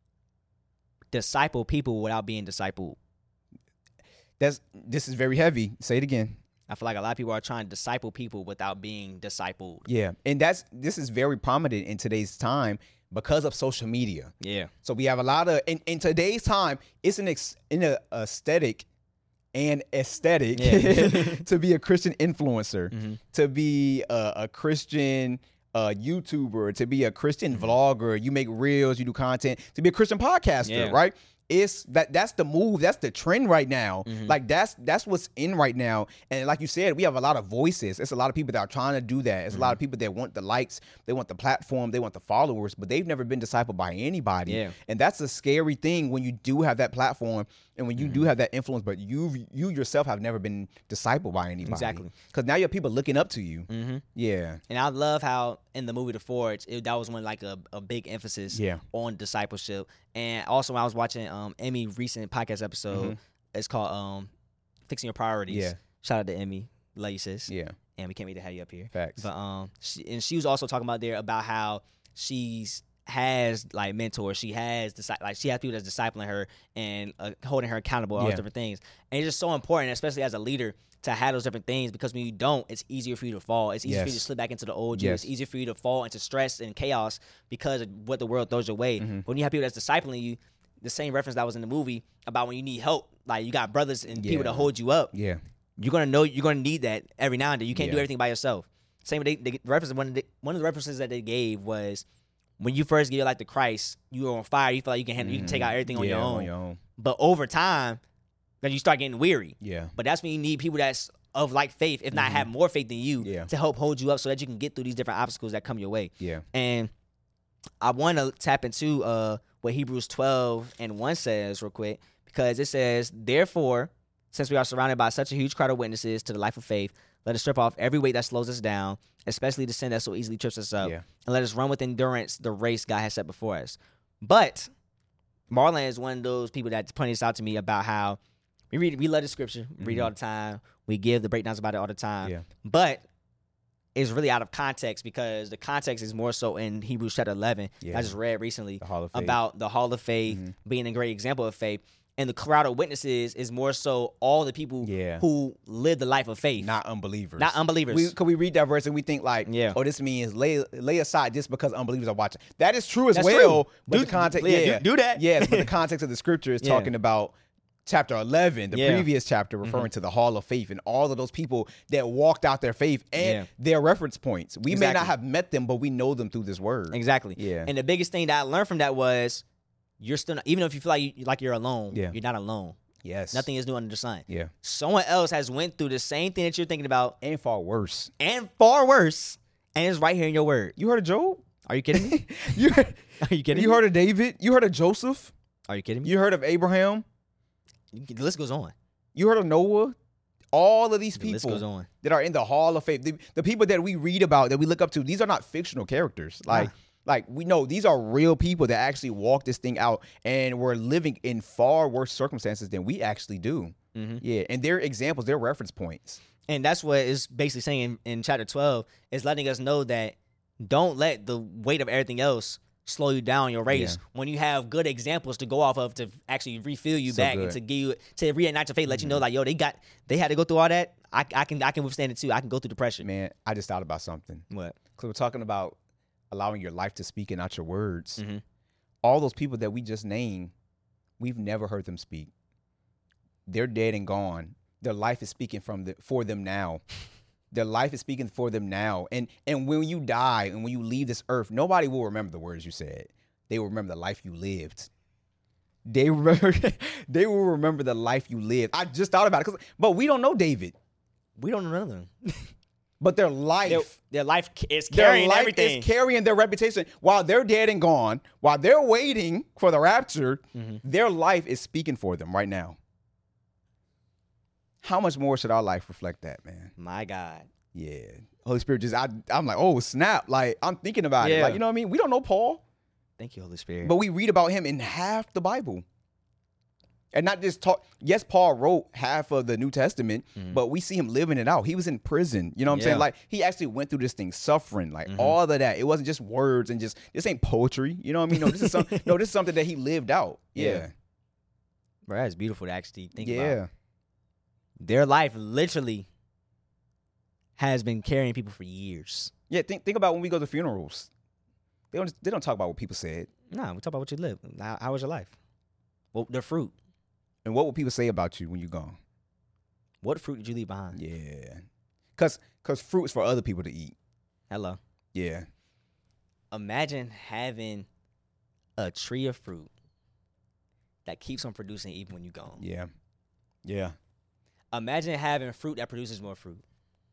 disciple people without being discipled. That's this is very heavy. Say it again. I feel like a lot of people are trying to disciple people without being discipled. Yeah. And that's this is very prominent in today's time because of social media. Yeah. So we have a lot of in, in today's time, it's an ex, in a aesthetic and aesthetic yeah. to be a Christian influencer, mm-hmm. to be a, a Christian a YouTuber, to be a Christian mm-hmm. vlogger, you make reels, you do content, to be a Christian podcaster, yeah. right? It's that that's the move, that's the trend right now. Mm-hmm. Like that's that's what's in right now. And like you said, we have a lot of voices. It's a lot of people that are trying to do that. It's mm-hmm. a lot of people that want the likes, they want the platform, they want the followers, but they've never been discipled by anybody. Yeah. And that's a scary thing when you do have that platform and when you mm-hmm. do have that influence, but you you yourself have never been discipled by anybody. Exactly. Because now you have people looking up to you. Mm-hmm. Yeah. And I love how in the movie The Forge, it, that was one like a, a big emphasis yeah. on discipleship. And also when I was watching um Emmy recent podcast episode, mm-hmm. it's called um Fixing Your Priorities. Yeah. Shout out to Emmy. Love you, sis. Yeah. And we can't wait to have you up here. Facts. But um she, and she was also talking about there about how she's has like mentors. She has like she has people that's discipling her and uh, holding her accountable, all yeah. those different things. And it's just so important, especially as a leader, to have those different things, because when you don't, it's easier for you to fall. It's easier yes. for you to slip back into the old you. Yes. It's easier for you to fall into stress and chaos because of what the world throws your way. Mm-hmm. But when you have people that's discipling you, the same reference that was in the movie about when you need help, like you got brothers and yeah. people that hold you up. Yeah. you're gonna know you're gonna need that every now and then. You can't do Yeah. everything by yourself. Same with they, they reference one of the, one of the references that they gave was when you first give your life to Christ, you were on fire. You feel like you can handle, you can take out everything on Yeah, your own. on your own. But over time, then you start getting weary. Yeah. But that's when you need people that's of like faith, if not have more faith than you, Yeah. to help hold you up so that you can get through these different obstacles that come your way. Yeah. And I want to tap into uh, what Hebrews twelve and one says real quick, because it says, therefore, since we are surrounded by such a huge crowd of witnesses to the life of faith, let us strip off every weight that slows us down, especially the sin that so easily trips us up, Yeah. and let us run with endurance the race God has set before us. But Marlon is one of those people that pointed this out to me about how we read, we love the scripture, read it all the time, we give the breakdowns about it all the time, Yeah. but it's really out of context because the context is more so in Hebrews chapter eleven. Yeah. I just read recently The Hall of Faith. about the Hall of Faith being a great example of faith. And the crowd of witnesses is more so all the people Yeah. who live the life of faith. Not unbelievers. Not unbelievers. We, cause we read that verse and we think like, Yeah. oh, this means lay lay aside just because unbelievers are watching. That is true as That's well. true. But Do- the context, yeah, yeah, do- do that. Yes, but the context of the scripture is Yeah. talking about chapter eleven, the Yeah. previous chapter, referring to the Hall of Faith and all of those people that walked out their faith and Yeah. their reference points. We may not Exactly. have met them, but we know them through this word. Exactly. Yeah. And the biggest thing that I learned from that was you're still not, even if you feel like you, like you're alone, Yeah. you're not alone. Yes. Nothing is new under the sun. Yeah. Someone else has went through the same thing that you're thinking about And far worse. and far worse, and it's right here in your word. You heard of Job? Are you kidding me? you heard, Are you kidding you me? heard of David? You heard of Joseph? Are you kidding me? You heard of Abraham? The list goes on. You heard of Noah? All of these The list people goes on. that are in the Hall of Faith, the, the people that we read about, that we look up to, these are not fictional characters. Like, Nah. like we know these are real people that actually walk this thing out and were living in far worse circumstances than we actually do. Mm-hmm. Yeah, and their examples, their reference points. And that's what it's basically saying in, in chapter twelve, is letting us know that don't let the weight of everything else slow you down your race Yeah. when you have good examples to go off of to actually refill you So back and good. to give you to reignite your faith, let you know like, yo, they got they had to go through all that. I, I can I can withstand it too. I can go through the pressure. Man, I just thought about something. What? Because we're talking about allowing your life to speak and not your words. Mhm. All those people that we just named, we've never heard them speak. They're dead and gone. Their life is speaking from the, for them now. Their life is speaking for them now. And and when you die and when you leave this earth, nobody will remember the words you said. They will remember the life you lived. They remember. They will remember the life you lived. I just thought about it, 'cause- but we don't know David. We don't know them. But their life. Their, their life is Their carrying life everything. is carrying their reputation while they're dead and gone, while they're waiting for the rapture. Mm-hmm. Their life is speaking for them right now. How much more should our life reflect that, man? My God. Yeah, Holy Spirit just I I'm like, oh snap! Like I'm thinking about it. Yeah. Like you know what I mean? We don't know Paul, Thank you, Holy Spirit. but we read about him in half the Bible. And not just talk. Yes, Paul wrote half of the New Testament, but we see him living it out. He was in prison. You know what I'm Yeah. saying? Like he actually went through this thing, suffering, like all of that. It wasn't just words and just this ain't poetry. You know what I mean? No, this is some, no, this is something that he lived out. Yeah. Yeah, Bro, that's beautiful to actually think yeah, about. Their life literally has been carrying people for years. yeah. Think think about when we go to funerals. They don't they don't talk about what people said, Nah, we talk about what you live. How, how was your life? Well, the fruit. and what will people say about you when you're gone? What fruit did you leave behind? Yeah, cause cause fruit is for other people to eat. Hello. Yeah, Imagine having a tree of fruit that keeps on producing even when you're gone. yeah, yeah. Imagine having fruit that produces more fruit.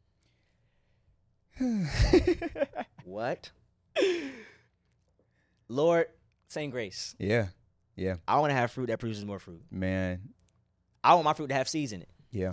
What? Lord, same grace. Yeah, yeah, I want to have fruit that produces more fruit. man. I want my fruit to have seeds in it. Yeah.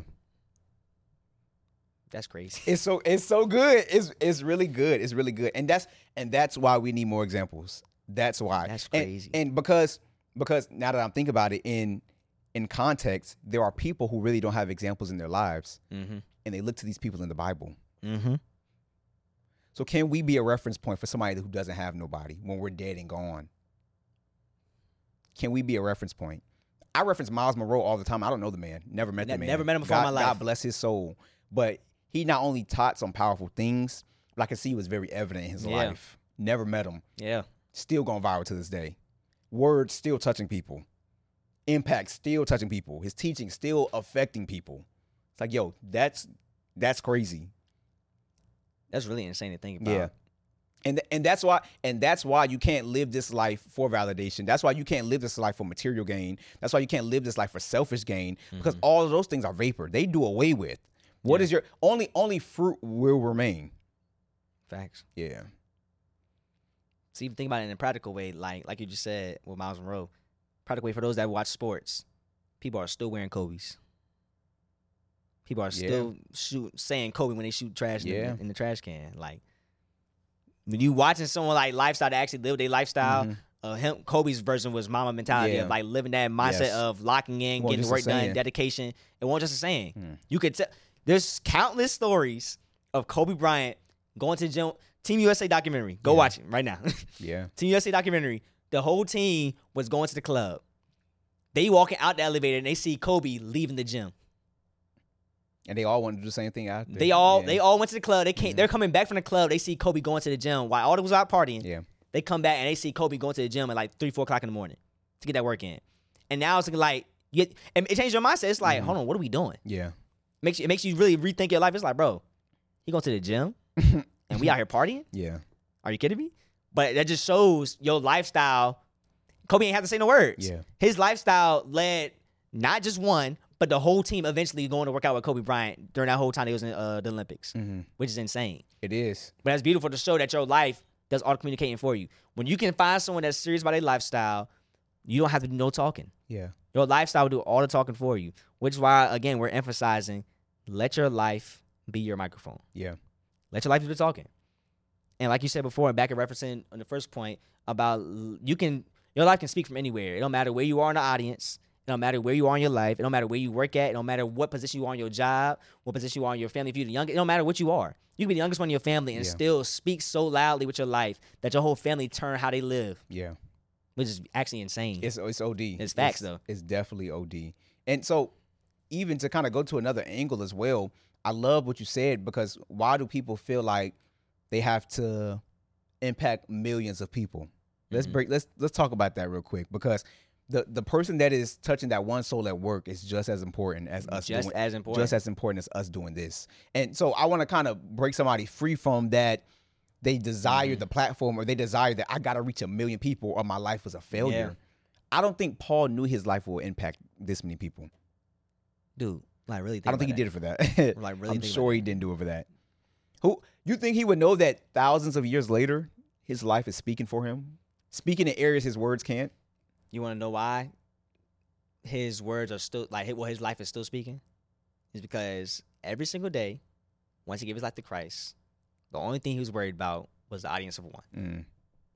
That's crazy. It's so it's so good. It's it's really good. It's really good. And that's and that's why we need more examples. That's why. That's And- crazy. And, because because now that I'm thinking about it in in context, there are people who really don't have examples in their lives, Mm-hmm. and they look to these people in the Bible. Mm-hmm. So can we be a reference point for somebody who doesn't have nobody when we're dead and gone? Can we be a reference point? I reference Miles Monroe all the time. I don't know the man. Never met Ne- the man. never met him before in God, my life. God bless his soul. But he not only taught some powerful things, but I can see it was very evident in his Yeah. life. Never met him. Yeah. Still going viral to this day. Words still touching people. Impact still touching people. His teaching still affecting people. It's like, yo, that's that's crazy. That's really insane to think about. Yeah. And th- and that's why and that's why you can't live this life for validation. That's why you can't live this life for material gain. That's why you can't live this life for selfish gain, because Mm-hmm. all of those things are vapor. They do away with. What Yeah. is your only only fruit will remain. Facts. Yeah. So even think about it in a practical way, like like you just said with Miles Monroe. Practical way for those that watch sports, people are still wearing Kobe's. People are Yeah. still shoot saying Kobe when they shoot trash in, Yeah. the, in the trash can. Like when you watching someone like lifestyle that actually live their lifestyle, Mhm. uh, him Kobe's version was mama mentality Yeah. of like living that mindset Yes. of locking in, Wasn't getting just the a work done, saying. dedication. It wasn't just a saying. Hmm. You could tell. There's countless stories of Kobe Bryant going to the gym. Team U S A documentary. Go Yeah. watch it right now. Yeah. Team U S A documentary. The whole team was going to the club. They walking out the elevator and they see Kobe leaving the gym. And they all want to do the same thing out there. They all yeah. they all went to the club. They came. Mhm. They're coming back from the club. They see Kobe going to the gym while all was out partying. Yeah. They come back and they see Kobe going to the gym at like three, four o'clock in the morning to get that work in. And now it's like, you, and it changed your mindset. It's like, Mhm. hold on, what are we doing? Yeah. Makes you, it makes you really rethink your life. It's like, bro, he going to the gym and we out here partying? Yeah. Are you kidding me? But that just shows your lifestyle. Kobe ain't have to say no words. Yeah. His lifestyle led not just one, but the whole team eventually going to work out with Kobe Bryant during that whole time they was in uh, the Olympics, hmm which is insane. It is. But that's beautiful to show that your life does all the communicating for you. When you can find someone that's serious about their lifestyle, you don't have to do no talking. Yeah. Your lifestyle will do all the talking for you, which is why, again, we're emphasizing let your life be your microphone. Yeah. Let your life do the talking. And like you said before, and back at referencing on the first point about l- you can, your life can speak from anywhere. It don't matter where you are in the audience. It don't matter where you are in your life. It don't matter where you work at. It don't matter what position you are in your job, what position you are in your family. If you're the youngest, it don't matter what you are. You can be the youngest one in your family and Yeah. still speak so loudly with your life that your whole family turn how they live, Yeah. which is actually insane. It's it's O D. It's facts, though. It's definitely O D. And so, even to kind of go to another angle as well, I love what you said, because why do people feel like they have to impact millions of people? Let's Mhm. break. Let's let's talk about that real quick, because the the person that is touching that one soul at work is just as important as us. Just doing, as important. Just as important as us doing this. And so, I want to kind of break somebody free from that. They desire Mm-hmm. the platform, or they desire that I got to reach a million people, or my life was a failure. I don't think Paul knew his life will impact this many people. Dude, like really think I don't think he about did it for that. Like, really I'm think sure about he that. didn't do it for that. Who you think he would know that thousands of years later, his life is speaking for him, speaking in areas his words can't? You want to know why his words are still like well, his life is still speaking? Is because every single day, once he gave his life to Christ, the only thing he was worried about was the audience of one. Mm.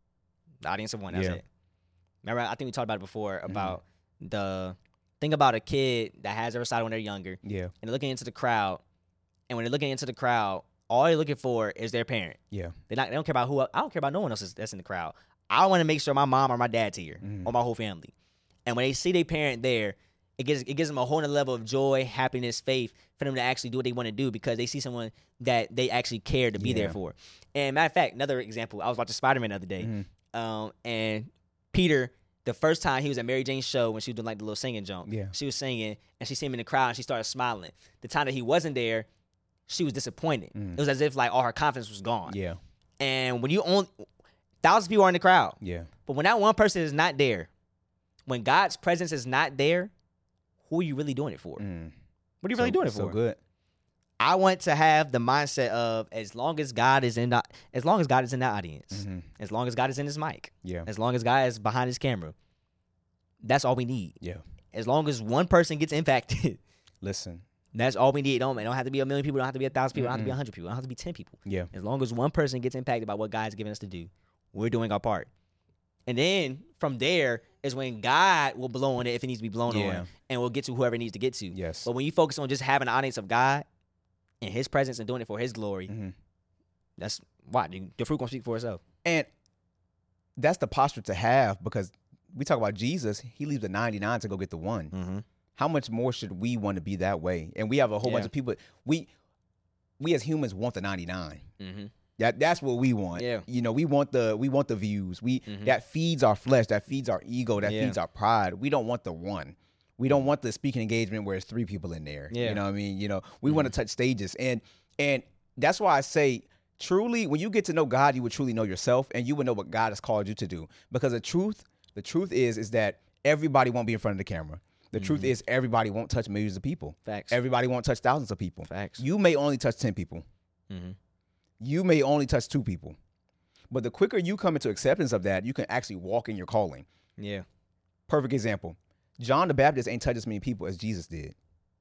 The audience of one. That's Yeah. it. Remember, I think we talked about it before about the thing about a kid that has their side when they're younger Yeah, and they're looking into the crowd, and when they're looking into the crowd, all they're looking for is their parent. yeah, They not. They don't care about who. I don't care about no one else that's in the crowd. I want to make sure my mom or my dad's here, Mhm. or my whole family. And when they see their parent there, it gives it gives them a whole nother level of joy, happiness, faith for them to actually do what they want to do because they see someone that they actually care to be there Yeah. for. And matter of fact, another example, I was watching Spider-Man the other day, Mhm. um, and Peter, the first time he was at Mary Jane's show when she was doing like the little singing jump, Yeah. she was singing and she seen him in the crowd and she started smiling. The time that he wasn't there, she was disappointed. Mhm. It was as if like all her confidence was gone. yeah, And when you own thousands of people are in the crowd, yeah. but when that one person is not there, when God's presence is not there, who are you really doing it for? Mm. What are you So- really doing it So for? good. I want to have the mindset of as long as God is in the, as long as God is in that audience, Mhm. as long as God is in his mic, Yeah, as long as God is behind his camera, that's all we need. yeah. As long as one person gets impacted, Listen. that's all we need. It don't, it don't have to be a million people. It don't have to be a thousand people. It don't have to be Mm-mm. a hundred people. It don't have to be ten people. Yeah, As long as one person gets impacted by what God's given us to do, we're doing our part. And then from there is when God will blow on it if it needs to be blown Yeah. on, and we'll get to whoever it needs to get to. yes. But when you focus on just having an audience of God and his presence and doing it for his glory, Mhm. that's why the the fruit gonna speak for itself. And that's the posture to have, because we talk about Jesus, he leaves the ninety-nine to go get the one. Mm-hmm. How much more should we want to be that way? And we have a whole bunch Yeah. of people. We we as humans want the ninety-nine. Mm-hmm. That that's what we want. Yeah. You know, we want the we want the views. We Mhm. that feeds our flesh, that feeds our ego, that Yeah. feeds our pride. We don't want the one. We don't want the speaking engagement where it's three people in there. Yeah. You know what I mean? You know, we Mm-hmm. want to touch stages. And and that's why I say truly, when you get to know God, you will truly know yourself and you will know what God has called you to do. Because the truth, the truth is, is that everybody won't be in front of the camera. The mm-hmm. truth is everybody won't touch millions of people. Facts. Everybody won't touch thousands of people. Facts. You may only touch ten people. Mm-hmm. You may only touch two people. But the quicker you come into acceptance of that, you can actually walk in your calling. Yeah. Perfect example. John the Baptist ain't touched as many people as Jesus did.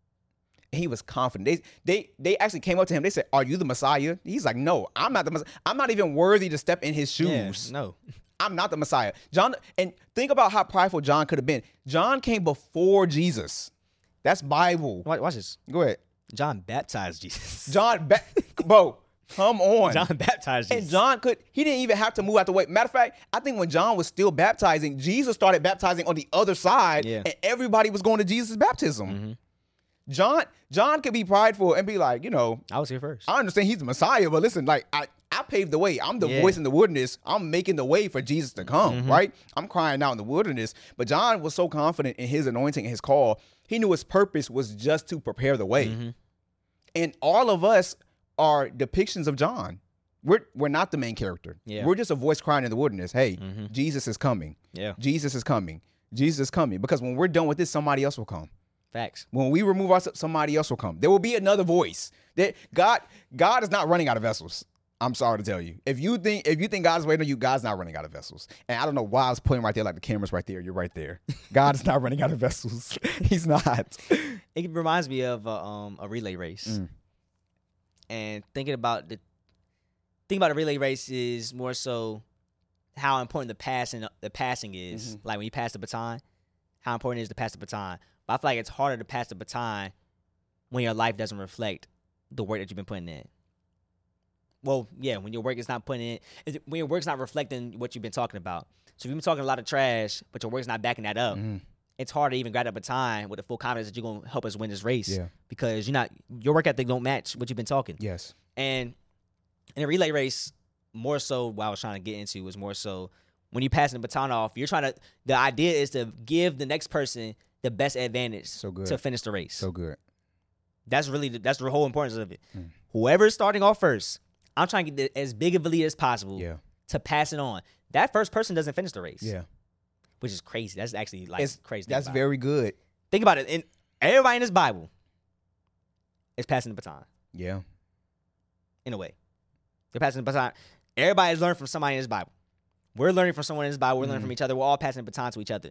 He was confident. They they they actually came up to him. They said, "Are you the Messiah?" He's like, "No, I'm not the Messiah. I'm not even worthy to step in his shoes. Yeah, no, I'm not the Messiah." John, and think about how prideful John could have been. John came before Jesus. That's Bible. Watch, watch this. Go ahead. John baptized Jesus. John, ba- bro, come on. John baptized Jesus. And John could, he didn't even have to move out the way. Matter of fact, I think when John was still baptizing, Jesus started baptizing on the other side, Yeah. and everybody was going to Jesus' baptism. Mm-hmm. John, John could be prideful and be like, you know, I was here first. I understand he's the Messiah, but listen, like, I, I paved the way. I'm the Yeah. voice in the wilderness. I'm making the way for Jesus to come, Mm-hmm. right? I'm crying out in the wilderness. But John was so confident in his anointing and his call, he knew his purpose was just to prepare the way. Mm-hmm. And all of us are depictions of John. We're we're not the main character. Yeah. We're just a voice crying in the wilderness. Hey, Mm-hmm. Jesus is coming. Yeah. Jesus is coming. Jesus is coming. Because when we're done with this, somebody else will come. Facts. When we remove ourselves, somebody else will come. There will be another voice. That God, God is not running out of vessels. I'm sorry to tell you. If you think if you think God's waiting on you, God's not running out of vessels. And I don't know why I was pointing right there, like the camera's right there. You're right there. God is not running out of vessels. He's not. It reminds me of a, um, a relay race. Mm. And thinking about the thinking about a relay race is more so how important the passing the passing is. Mm-hmm. Like when you pass the baton, how important it is to pass the baton. But I feel like it's harder to pass the baton when your life doesn't reflect the work that you've been putting in. Well, yeah, when your work is not putting in, is- when your work's not reflecting what you've been talking about. So if you've been talking a lot of trash, but your work's not backing that up, Mhm. it's hard to even grab that baton with the full confidence that you're gonna help us win this race. Yeah. Because you're not your work ethic don't match what you've been talking. Yes. And in a relay race, more so what I was trying to get into was more so when you're passing the baton off, you're trying to the idea is to give the next person the best advantage So good. to finish the race. So good. That's really the, that's the whole importance of it. Mm. Whoever's starting off first, I'm trying to get the, as big of a lead as possible Yeah. to pass it on. That first person doesn't finish the race. Yeah. Which is crazy. That's actually like It's crazy. to think That's about. very good. Think about it. And everybody in this Bible is passing the baton Yeah. in a way. They're passing the baton. Everybody has learned from somebody in this Bible. We're learning from someone in this Bible. We're learning Mhm. from each other. We're all passing the baton to each other.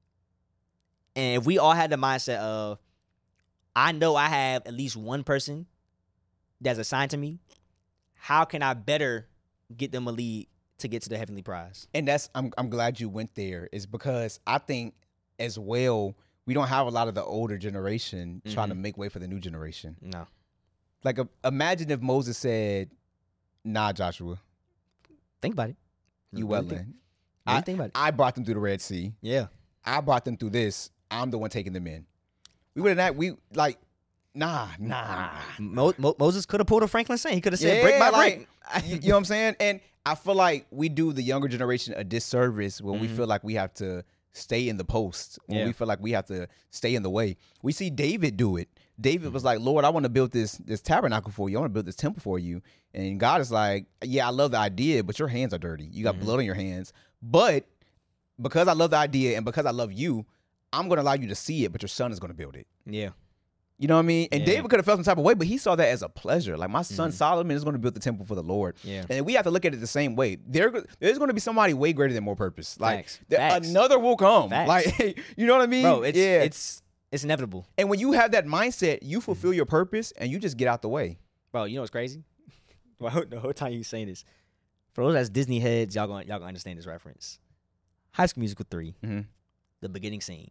And if we all had the mindset of, I know I have at least one person that's assigned to me, how can I better get them a lead to get to the heavenly prize? And that's I'm I'm glad you went there, is because I think as well, we don't have a lot of the older generation trying to Mhm. make way for the new generation. No. Like uh, imagine if Moses said, "Nah, Joshua, Think about it. you Really think- wetland. really I, think about it. I brought them through the Red Sea. Yeah. I brought them through this. I'm the one taking them in." We would have not. We like, nah, nah. Mo- Mo- Moses could have pulled a Franklin Saint. He could have said, break Yeah, by like, break. you, you know what I'm saying? And I feel like we do the younger generation a disservice when we Mhm. feel like we have to stay in the post, when Yeah. we feel like we have to stay in the way. We see David do it. David Mm-hmm. was like, "Lord, I want to build this this tabernacle for you. I want to build this temple for you." And God is like, "Yeah, I love the idea, but your hands are dirty. You got Mhm. blood on your hands. But because I love the idea and because I love you, I'm going to allow you to see it, but your son is going to build it." Yeah. You know what I mean? And Yeah. David could have felt some type of way, but he saw that as a pleasure. Like, my son Mhm. Solomon is going to build the temple for the Lord. Yeah. And we have to look at it the same way. There, there's going to be somebody way greater than more purpose. Like, Facts. there- Facts. another will come. Facts. Like, you know what I mean? Bro, it's yeah. it's it's inevitable. And when you have that mindset, you fulfill your purpose and you just get out the way. Bro, you know what's crazy? Well, the whole time you saying this, for those that's Disney heads, y'all gonna y'all gonna understand this reference. High School Musical three, Mm-hmm. the beginning scene.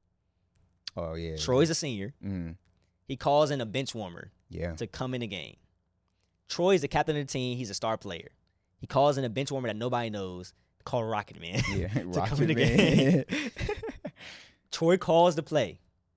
Oh, yeah. Troy's a senior. Mm, He calls in a bench warmer yeah. to come in the game. Troy's the captain of the team. He's a star player. He calls in a bench warmer that nobody knows, called Rocket Man. Yeah. to come Rocket in the Man. game. Troy calls the play.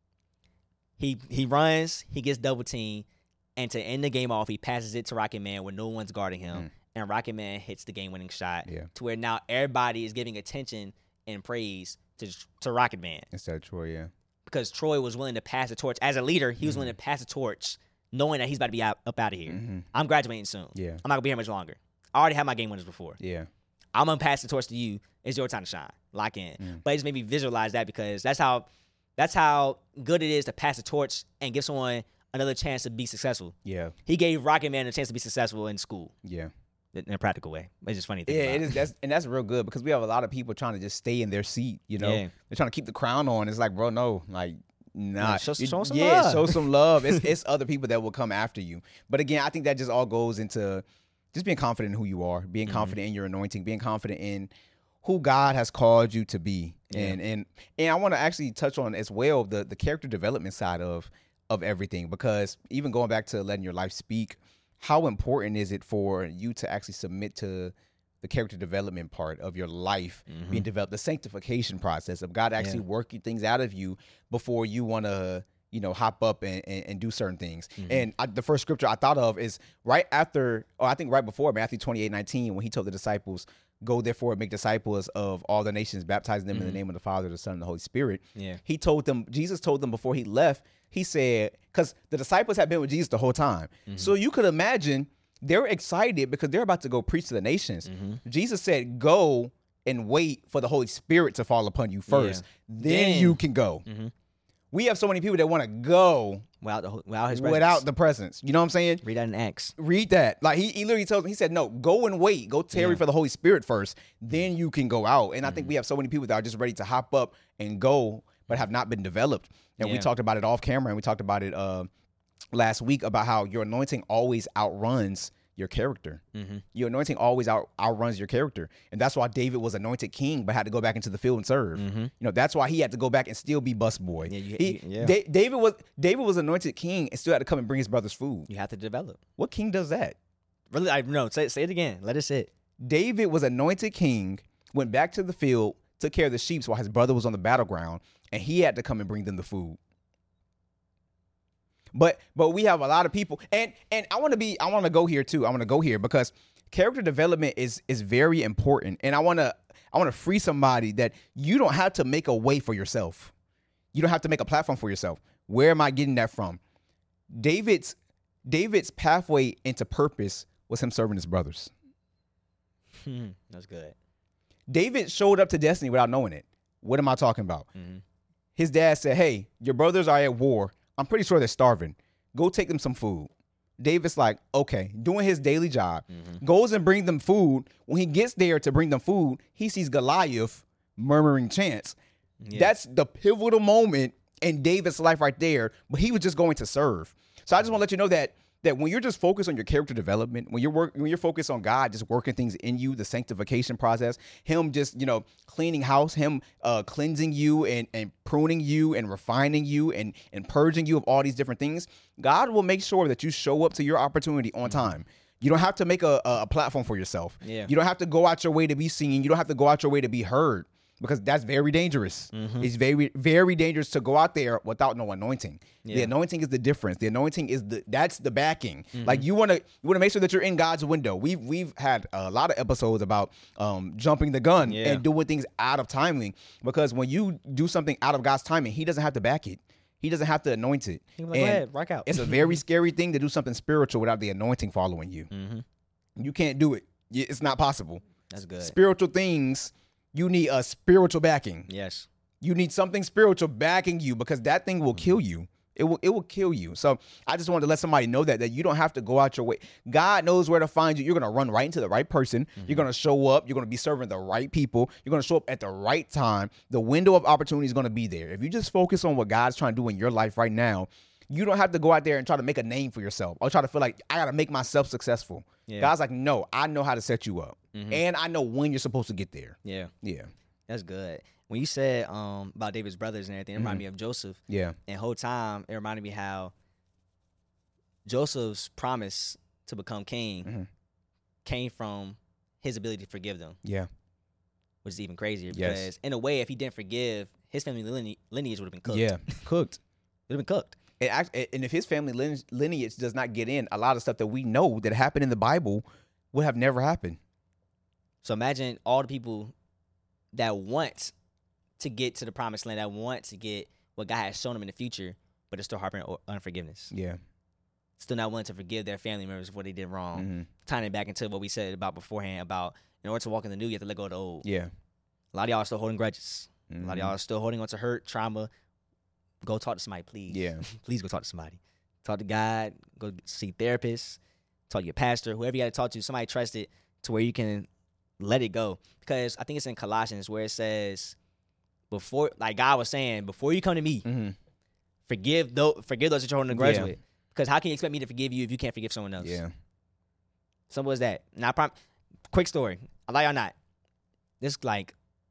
He he runs, he gets double teamed, and to end the game off, he passes it to Rocket Man when no one's guarding him. Mm. And Rocket Man hits the game winning shot. Yeah. To where now everybody is giving attention and praise to to Rocket Man. Instead of Troy, yeah. because Troy was willing to pass the torch as a leader. He was Mm-hmm. willing to pass the torch, knowing that he's about to be out, up out of here. Mm-hmm. I'm graduating soon. Yeah. I'm not gonna be here much longer. I already had my game winners before. Yeah. I'm gonna pass the torch to you. It's your time to shine. Lock in. Mm. But it just made me visualize that because that's how that's how good it is to pass the torch and give someone another chance to be successful. Yeah. He gave Rocket Man a chance to be successful in school Yeah. in a practical way. It's just funny to think Yeah, about. it is. That's and that's real good because we have a lot of people trying to just stay in their seat. You know, Yeah. they're trying to keep the crown on. It's like, bro, no, like, nah. Yeah, show- You- show some yeah, love. show some love. It's it's other people that will come after you. But again, I think that just all goes into just being confident in who you are, being Mhm. confident in your anointing, being confident in who God has called you to be. Yeah. And and and I want to actually touch on as well the the character development side of of everything, because even going back to letting your life speak, how important is it for you to actually submit to the character development part of your life Mhm. being developed, the sanctification process of God actually Yeah. working things out of you before you want to, you know, hop up and, and, and do certain things. And I, the first scripture I thought of is right after, or I think right before Matthew twenty-eight nineteen, when he told the disciples, go therefore and make disciples of all the nations, baptizing them in the name of the Father, the Son, and the Holy Spirit. Yeah. He told them, Jesus told them before he left, he said, because the disciples had been with Jesus the whole time. So you could imagine they're excited because they're about to go preach to the nations. Jesus said, go and wait for the Holy Spirit to fall upon you first. Then, Then- you can go. We have so many people that want to go Without the without his presence. without the presence. You know what I'm saying? Read that in Acts. Read that. Like he, he literally tells me, he said, no, go and wait. Go tarry Yeah. for the Holy Spirit first. Then you can go out. And I think we have so many people that are just ready to hop up and go, but have not been developed. And we Yeah. talked about it off camera, and we talked about it uh, last week about how your anointing always outruns your character. Mm-hmm. Your anointing always out, outruns your character. And that's why David was anointed king, but had to go back into the field and serve. You know, that's why he had to go back and still be busboy. Yeah, you- He- you- yeah. Da- David was David was anointed king and still had to come and bring his brothers food. You have to develop. What king does that? Really, I no. Say say it again. Let it sit. David was anointed king, went back to the field, took care of the sheep while his brother was on the battleground, and he had to come and bring them the food. But but we have a lot of people, and and I want to be I want to go here too. I want to go here because character development is is very important, and I want to I want to free somebody that you don't have to make a way for yourself. You don't have to make a platform for yourself. Where am I getting that from? David's David's pathway into purpose was him serving his brothers. That's good. David showed up to destiny without knowing it. What am I talking about? Mhm. His dad said, hey, your brothers are at war. I'm pretty sure they're starving. Go take them some food. David's like, okay, doing his daily job. Goes and brings them food. When he gets there to bring them food, he sees Goliath murmuring chants. Yeah. That's the pivotal moment in David's life right there. But he was just going to serve. So I just want to let you know that that when you're just focused on your character development, when you're work, when you're focused on God just working things in you, the sanctification process, him just, you know, cleaning house, him uh, cleansing you and, and pruning you and refining you and, and purging you of all these different things, God will make sure that you show up to your opportunity on time. You don't have to make a, a, a platform for yourself. Yeah. You don't have to go out your way to be seen. You don't have to go out your way to be heard, because that's very dangerous. Mm-hmm. It's very, very dangerous to go out there without no anointing. The Yeah. anointing is the difference. The anointing is the that's the backing. Mm-hmm. Like you want to you want to make sure that you're in God's window. We've we've had a lot of episodes about um, jumping the gun Yeah. and doing things out of timing, because when you do something out of God's timing, He doesn't have to back it. He doesn't have to anoint it. He was like, go ahead, rock out. It's a very scary thing to do something spiritual without the anointing following you. Mhm. You can't do it. Y- It's not possible. That's good. Spiritual things, you need a spiritual backing. Yes. You need something spiritual backing you, because that thing will kill you. It will it will kill you. So I just wanted to let somebody know that that you don't have to go out your way. God knows where to find you. You're gonna run right into the right person. You're gonna show up. You're gonna be serving the right people. You're gonna show up at the right time. The window of opportunity is gonna be there. If you just focus on what God's trying to do in your life right now, you don't have to go out there and try to make a name for yourself or try to feel like I gotta make myself successful. Yeah. God's like, no, I know how to set you up, and I know when you're supposed to get there. Yeah. Yeah, That's good. When you said um about David's brothers and everything, it reminded me of Joseph. yeah, And whole time it reminded me how Joseph's promise to become king Mhm. came from his ability to forgive them, yeah, which is even crazier Yes. because in a way, if he didn't forgive, his family line- lineage would have been cooked. yeah. Cooked. It would have been cooked. And, act- and if his family line- lineage does not get in, a lot of stuff that we know that happened in the Bible would have never happened. So imagine all the people that want to get to the promised land, that want to get what God has shown them in the future, but they're still harping on unforgiveness. Yeah. Still not willing to forgive their family members for what they did wrong. Mm-hmm. Tying it back into what we said about beforehand about in order to walk in the new, you have to let go of the old. Yeah. A lot of y'all are still holding grudges. Mm-hmm. A lot of y'all are still holding on to hurt, trauma. Go talk to somebody, please. Yeah. Please go talk to somebody. Talk to God. Go see therapists. Talk to your pastor. Whoever you got to talk to. Somebody trusted to where you can let it go. Because I think it's in Colossians where it says, before, like God was saying, before you come to me, Mm-hmm. forgive those, forgive those that you're holding a grudge Yeah. with. Because how can you expect me to forgive you if you can't forgive someone else? Yeah. Simple as that. Now, I prom- quick story. I lie or not. This like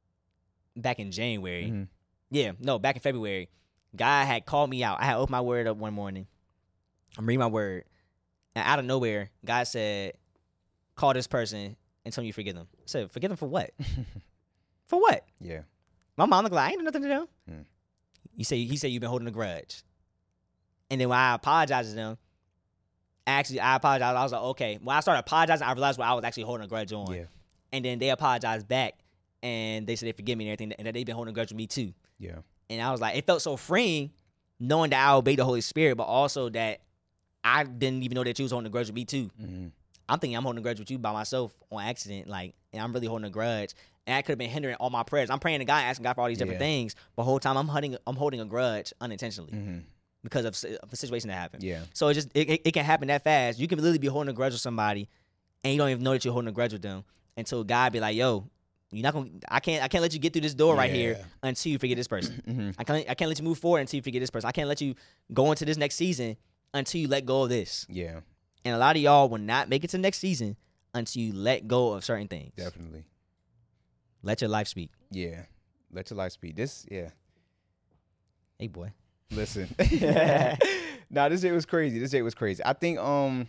back in January. Mm-hmm. Yeah, no, back in February. God had called me out. I had opened my word up one morning. I'm reading my word. And out of nowhere, God said, call this person and tell me you forgive them. I said, forgive them for what? For what? Yeah. My mom looked like, I ain't do nothing to them. Mm. He said, he said, you've been holding a grudge. And then when I apologized to them, actually, I apologized. I was like, okay. When I started apologizing, I realized what I was actually holding a grudge on. Yeah. And then they apologized back, and they said they forgive me and everything, and that they've been holding a grudge with me too. Yeah. And I was like, it felt so freeing knowing that I obeyed the Holy Spirit, but also that I didn't even know that you was holding a grudge with me too. Mm-hmm. I'm thinking I'm holding a grudge with you by myself on accident, like, and I'm really holding a grudge. And that could have been hindering all my prayers. I'm praying to God, asking God for all these different Yeah. things, but the whole time I'm holding, I'm holding a grudge unintentionally Mm-hmm. because of, of the situation that happened. Yeah. So it just it, it, it can happen that fast. You can literally be holding a grudge with somebody, and you don't even know that you're holding a grudge with them until God be like, "Yo, you're not gonna. I can't. I can't let you get through this door right here Yeah. until you forget this person. Mm-hmm. I can't. I can't let you move forward until you forget this person. I can't let you go into this next season until you let go of this. Yeah. And a lot of y'all will not make it to the next season until you let go of certain things. Definitely. Let your life speak. Yeah. Let your life speak. This, yeah. Hey, boy. Listen. Nah, this shit was crazy. This shit was crazy. I think um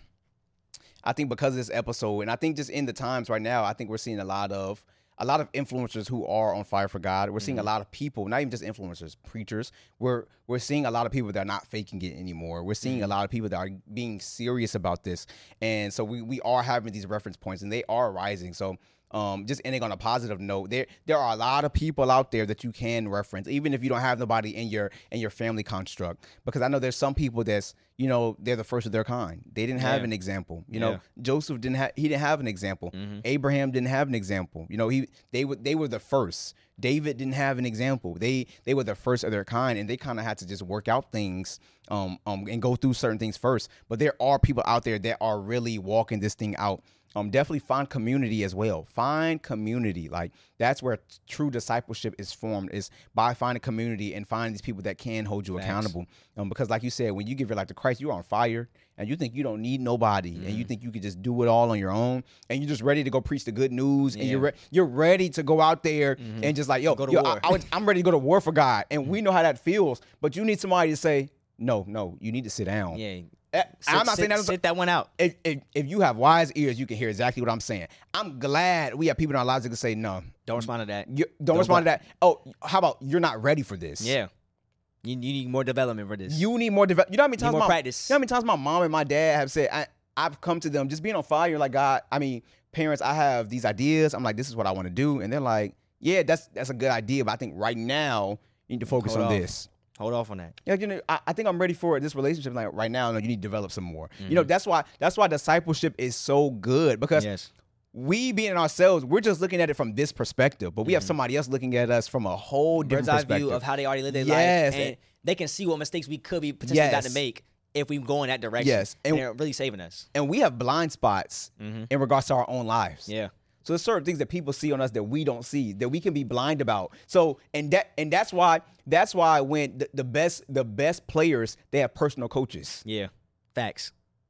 I think because of this episode, and I think just in the times right now, I think we're seeing a lot of a lot of influencers who are on fire for God. We're seeing Mm-hmm. a lot of people, not even just influencers, preachers. We're we're seeing a lot of people that are not faking it anymore. We're seeing Mm-hmm. a lot of people that are being serious about this. And so we, we are having these reference points, and they are rising. So um, just ending on a positive note, there there are a lot of people out there that you can reference, even if you don't have nobody in your in your family construct. Because I know there's some people that's, you know, they're the first of their kind. They didn't have Yeah. an example. You Yeah. know, Joseph didn't have he didn't have an example. Mhm. Abraham didn't have an example. You know, he they were they were the first. David didn't have an example. They they were the first of their kind, and they kind of had to just work out things um um and go through certain things first. But there are people out there that are really walking this thing out. Um, definitely find community as well. Find community. Like that's where t- true discipleship is formed, is by finding community and finding these people that can hold you Facts. accountable. Um, because like you said, when you give your life to Christ, you're on fire and you think you don't need nobody, and you think you can just do it all on your own, and you're just ready to go preach the good news, and you're Yeah. re- you're ready to go out there and just like, yo, Go to yo, war. I, I was, I'm ready to go to war for God, and we know how that feels. But you need somebody to say, no, no, you need to sit down. Yeah. Eh, Sit, I'm not sit, saying that. sit that one out. If, if, if you have wise ears, you can hear exactly what I'm saying. I'm glad we have people in our lives that can say, no, Don't respond to that. you, don't, respond to that. Oh, how about you're not ready for this? Yeah. You, you need more development for this. You need more develop. You know how many times more my, practice. You know how many times my mom and my dad have said, I, I've come to them just being on fire, like, God, I mean, parents, I have these ideas. I'm like, this is what I want to do. And they're like, yeah, that's that's a good idea. But I think right now you need to focus Hold on off. this. Hold off on that. Yeah, you know, I, I think I'm ready for this relationship. Like right now, no, you need to develop some more. Mm-hmm. You know, that's why that's why discipleship is so good, because Yes. we being ourselves, we're just looking at it from this perspective, but we have somebody else looking at us from a whole different Bird's eye perspective. view of how they already live their Yes. life, and they can see what mistakes we could be potentially got to Yes. make if we go in that direction. Yes. and And- they're really saving us. and we have blind spots Mhm. in regards to our own lives. Yeah. So there's certain things that people see on us that we don't see, that we can be blind about. So and that and that's why that's why when the, the best the best players, they have personal coaches. Yeah. Facts.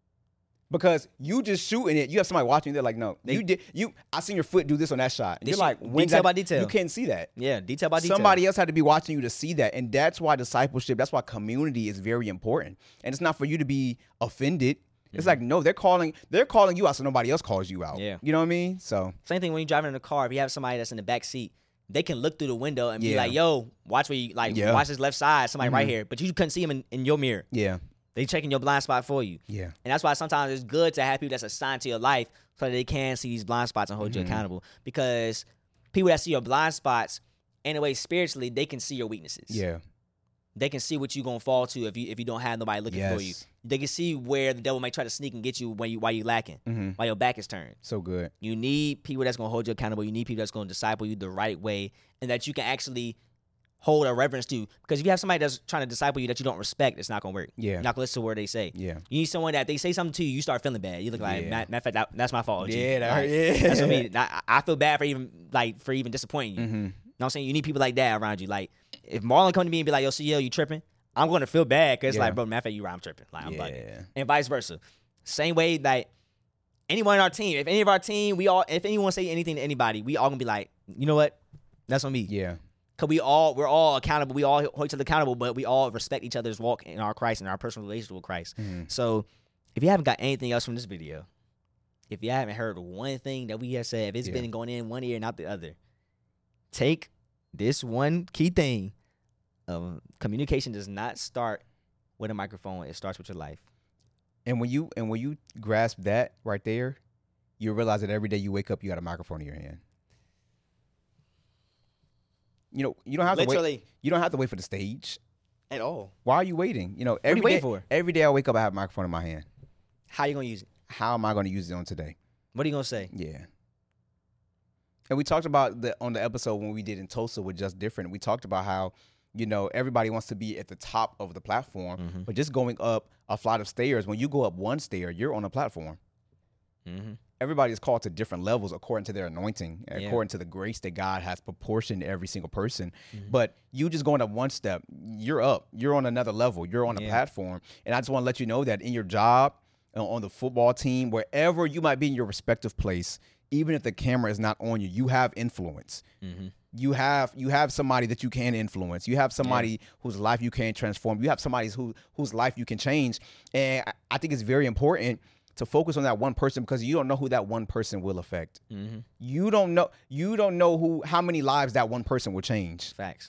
Because you just shooting it, you have somebody watching. They're like, no, They- you did. You, I seen your foot do this on that shot. And They you're shoot like, when detail that- by detail. You can't see that. Yeah. Detail by detail. Somebody else had to be watching you to see that, and that's why discipleship. That's why community is very important. And it's not for you to be offended. It's like, no, they're calling. They're calling you out, so nobody else calls you out. Yeah. You know what I mean? So Same thing when you're driving in a car. If you have somebody that's in the back seat, they can look through the window and be Yeah. like, "Yo, watch where you like. Yeah. Watch this left side. Somebody right here." But you couldn't see them in, in your mirror. yeah, They checking your blind spot for you. yeah, And that's why sometimes it's good to have people that's assigned to your life so that they can see these blind spots and hold Mm-hmm. you accountable. Because people that see your blind spots, in a way, spiritually, they can see your weaknesses. yeah. they can see what you're gonna fall to if you if you don't have nobody looking for you. Yes. They can see where the devil might try to sneak and get you when you while you lacking, Mm-hmm. while your back is turned. So good. You need people that's gonna hold you accountable. You need people that's gonna disciple you the right way, and that you can actually hold a reverence to. Because if you have somebody that's trying to disciple you that you don't respect, it's not gonna work. Yeah. You're not gonna listen to what they say. Yeah. You need someone that they say something to you, you start feeling bad. You look like, Yeah. matter, matter of fact, that, that's my fault. G. Yeah, that Like, hurt. Yeah. That's what I mean. I, I feel bad for even like for even disappointing you. Mm-hmm. You know what I'm saying? You need people like that around you. Like if Marlon come to me and be like, "Yo, C L, you tripping?" I'm gonna feel bad because Yeah. like, bro, matter of fact, you right, I'm tripping. Like I'm Yeah. bugging, and vice versa. Same way, like anyone in our team, if any of our team, we all, if anyone say anything to anybody, we all gonna be like, you know what? That's on me. Yeah. Cause we all we're all accountable. We all hold each other accountable, but we all respect each other's walk in our Christ and our personal relationship with Christ. Mm-hmm. So if you haven't got anything else from this video, if you haven't heard one thing that we have said, if it's Yeah. been going in one ear and out the other, take this one key thing. Um, communication does not start with a microphone. It starts with your life. And when you and when you grasp that right there, you realize that every day you wake up, you got a microphone in your hand. You know, you don't have to wait. Literally You don't have to wait for the stage. at all. Why are you waiting? You know, every you waiting day- for? Every day I wake up, I have a microphone in my hand. How you gonna use it? How am I going to use it on today? What are you gonna say? Yeah. And we talked about the on the episode when we did in Tulsa with Just Different. We talked about how, you know, everybody wants to be at the top of the platform, Mm-hmm. but just going up a flight of stairs, when you go up one stair, you're on a platform. Mm-hmm. Everybody is called to different levels according to their anointing, Yeah. according to the grace that God has proportioned to every single person. Mm-hmm. But you just going up one step, you're up. You're on another level. You're on a Yeah. platform. And I just want to let you know that in your job, uh, on the football team, wherever you might be in your respective place, even if the camera is not on you, you have influence. Mm-hmm. You have you have somebody that you can influence. You have somebody whose life you can transform. You have somebody who whose life you can change. And I, I think it's very important to focus on that one person because you don't know who that one person will affect. Mm-hmm. You don't know you don't know who how many lives that one person will change. Facts.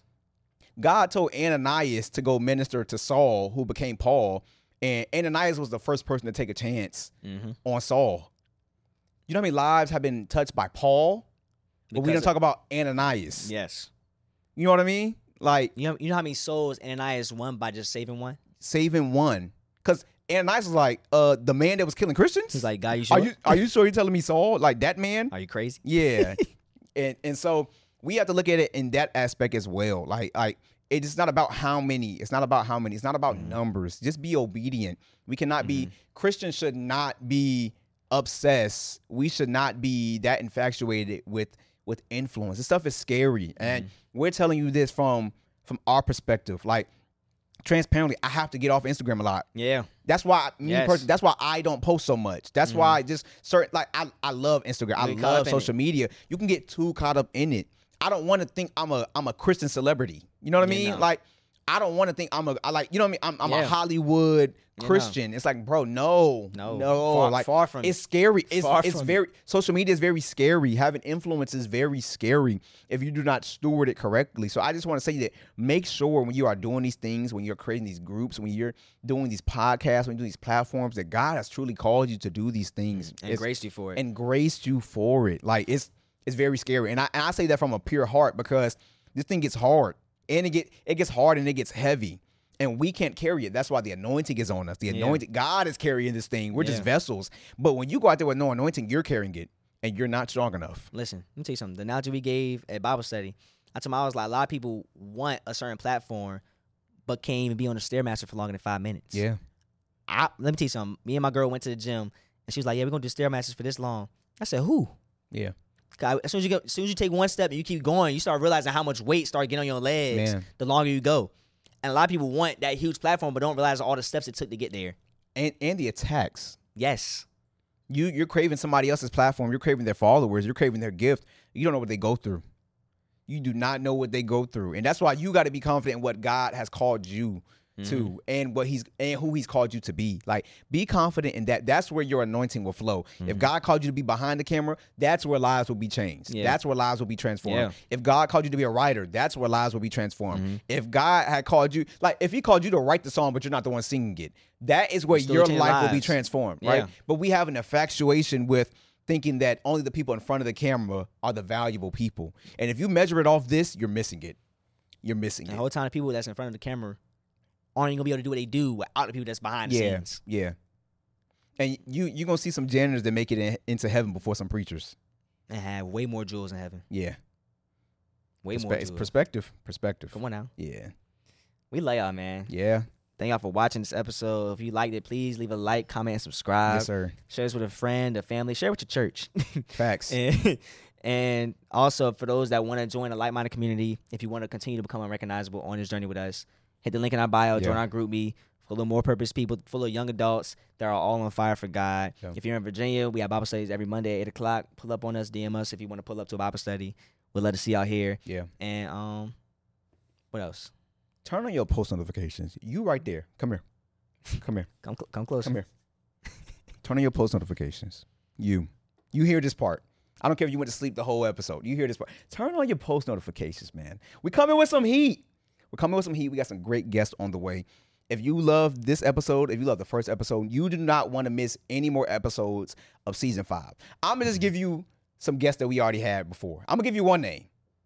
God told Ananias to go minister to Saul, who became Paul, and Ananias was the first person to take a chance Mm-hmm. on Saul. You know how many lives have been touched by Paul? But we Because don't talk about Ananias. Yes. You know what I mean? Like You know, you know how many souls Ananias won by just saving one? saving one. Because Ananias was like, uh, the man that was killing Christians? He's like, God, you sure? Are you are you sure you're telling me Saul? Like that man? Are you crazy? Yeah. and and so we have to look at it in that aspect as well. Like like it's not about how many. It's not about how many. It's not about Mm-hmm. numbers. Just be obedient. We cannot be Mhm. Christians should not be obsessed. We should not be that infatuated with with influence. This stuff is scary. And Mm-hmm. we're telling you this from from our perspective. Like transparently, I have to get off Instagram a lot. Yeah. That's why me Yes. personally, that's why I don't post so much. That's Mhm. why just certain like I, I love Instagram. I You get caught up love in social media. You can get too caught up in it. I don't want to think I'm a I'm a Christian celebrity. You know what I Yeah, mean? no. Like I don't want to think I'm a I like you know what I mean? I'm I'm Yeah. a Hollywood Yeah, no. Christian. It's like, bro, no. No. No. Far- like far from it's it. scary. It's Far it's from it. very social media is very scary. Having influence is very scary if you do not steward it correctly. So I just want to say that make sure when you are doing these things, when you're creating these groups, when you're doing these podcasts, when you do these platforms, that God has truly called you to do these things. And It's- graced you for it. and graced you for it. Like it's it's very scary, and I and I say that from a pure heart because this thing gets hard, and it get it gets hard and it gets heavy, and we can't carry it. That's why the anointing is on us. The Yeah. anointing, God is carrying this thing. We're just Yeah. vessels. But when you go out there with no anointing, you're carrying it, and you're not strong enough. Listen, let me tell you something. The analogy we gave at Bible study, I told them I was like, a lot of people want a certain platform, but can't even be on the Stairmaster for longer than five minutes. I, let me tell you something. Me and my girl went to the gym, and she was like, "Yeah, we're gonna do Stairmasters for this long." I said, "Who?" yeah, 'Cause As soon as you go, as soon as you take one step and you keep going, you start realizing how much weight start getting on your legs. Man. The longer you go, and a lot of people want that huge platform, but don't realize all the steps it took to get there. and and the attacks. Yes. You you're craving somebody else's platform. You're craving their followers. You're craving their gift. You don't know what they go through. You do not know what they go through, and that's why you got to be confident in what God has called you to, and what He's and who He's called you to be. Like, be confident in that. That's where your anointing will flow. If God called you to be behind the camera, that's where lives will be changed. Yeah. That's where lives will be transformed. Yeah. If God called you to be a writer, that's where lives will be transformed. If God had called you, like, if He called you to write the song, but you're not the one singing it, that is where still your change life will be lives. transformed, Yeah. right? But we have an infatuation with thinking that only the people in front of the camera are the valuable people. And if you measure it off this, you're missing it. You're missing The it. whole time, the people that's in front of the camera aren't even gonna be able to do what they do without the people that's behind the Yeah, scenes. yeah. And you you gonna see some janitors that make it in, into heaven before some preachers. And have way more jewels in heaven. Yeah, Way Perspe- more it's jewels. perspective, perspective. Come on now. Yeah, We love y'all, man. yeah. Thank y'all for watching this episode. If you liked it, please leave a like, comment, and subscribe. Yes, sir. Share this with a friend, a family. Share it with your church. Facts. and, and also, for those that want to join a like-minded community, if you want to continue to become unrecognizable on this journey with us, hit the link in our bio. Join Yeah. our group me full of more purpose people, full of young adults that are all on fire for God. Yeah. If you're in Virginia, we have Bible studies every Monday at eight o'clock. Pull up on us, D M us if you want to pull up to a Bible study. We'd love to see y'all here. Yeah. And um, what else? Turn on your post notifications. You right there. Come here. Come here. Come, cl- come closer. Come here. Turn on your post notifications. You. You hear this part. I don't care if you went to sleep the whole episode. You hear this part. Turn on your post notifications, man. We coming with some heat. We're coming with some heat. We got some great guests on the way. If you love this episode, if you love the first episode, you do not want to miss any more episodes of season five. I'm going to just give you some guests that we already had before. I'm going to give you one name.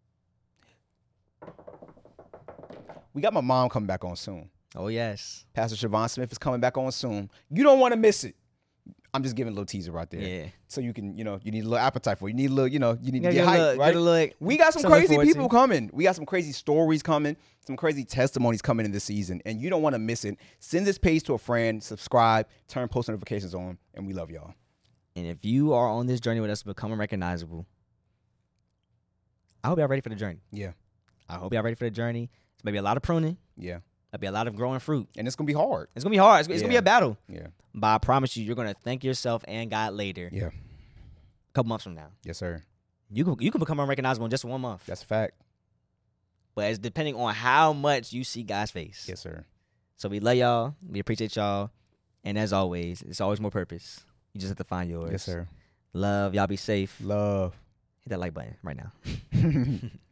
We got my mom coming back on soon. Oh, yes. Pastor Siobhan Smith is coming back on soon. You don't want to miss it. I'm just giving a little teaser right there. Yeah. So you can, you know, you need a little appetite for it. You need a little, you know, you need Yeah, to get get a hyped, little- right? get a little- We got some something to crazy look forward people to. coming. We got some crazy stories coming, some crazy testimonies coming in this season, and you don't want to miss it. Send this page to a friend, subscribe, turn post notifications on, and we love y'all. And if you are on this journey with us, becoming recognizable, I hope y'all ready for the journey. Yeah. I hope y'all ready for the journey. It's maybe a lot of pruning. Yeah. There'll be a lot of growing fruit. And it's going to be hard. It's gonna be hard. It's, it's gonna be Yeah. a battle. Yeah. But I promise you, you're gonna thank yourself and God later. Yeah. A couple months from now, Yes, sir. you can you can become unrecognizable in just one month. That's a fact. But it's depending on how much you see God's face. Yes, sir. So we love y'all. We appreciate y'all. And as always, it's always more purpose. You just have to find yours. Yes, sir. Love. Y'all be safe. Love. Hit that like button right now.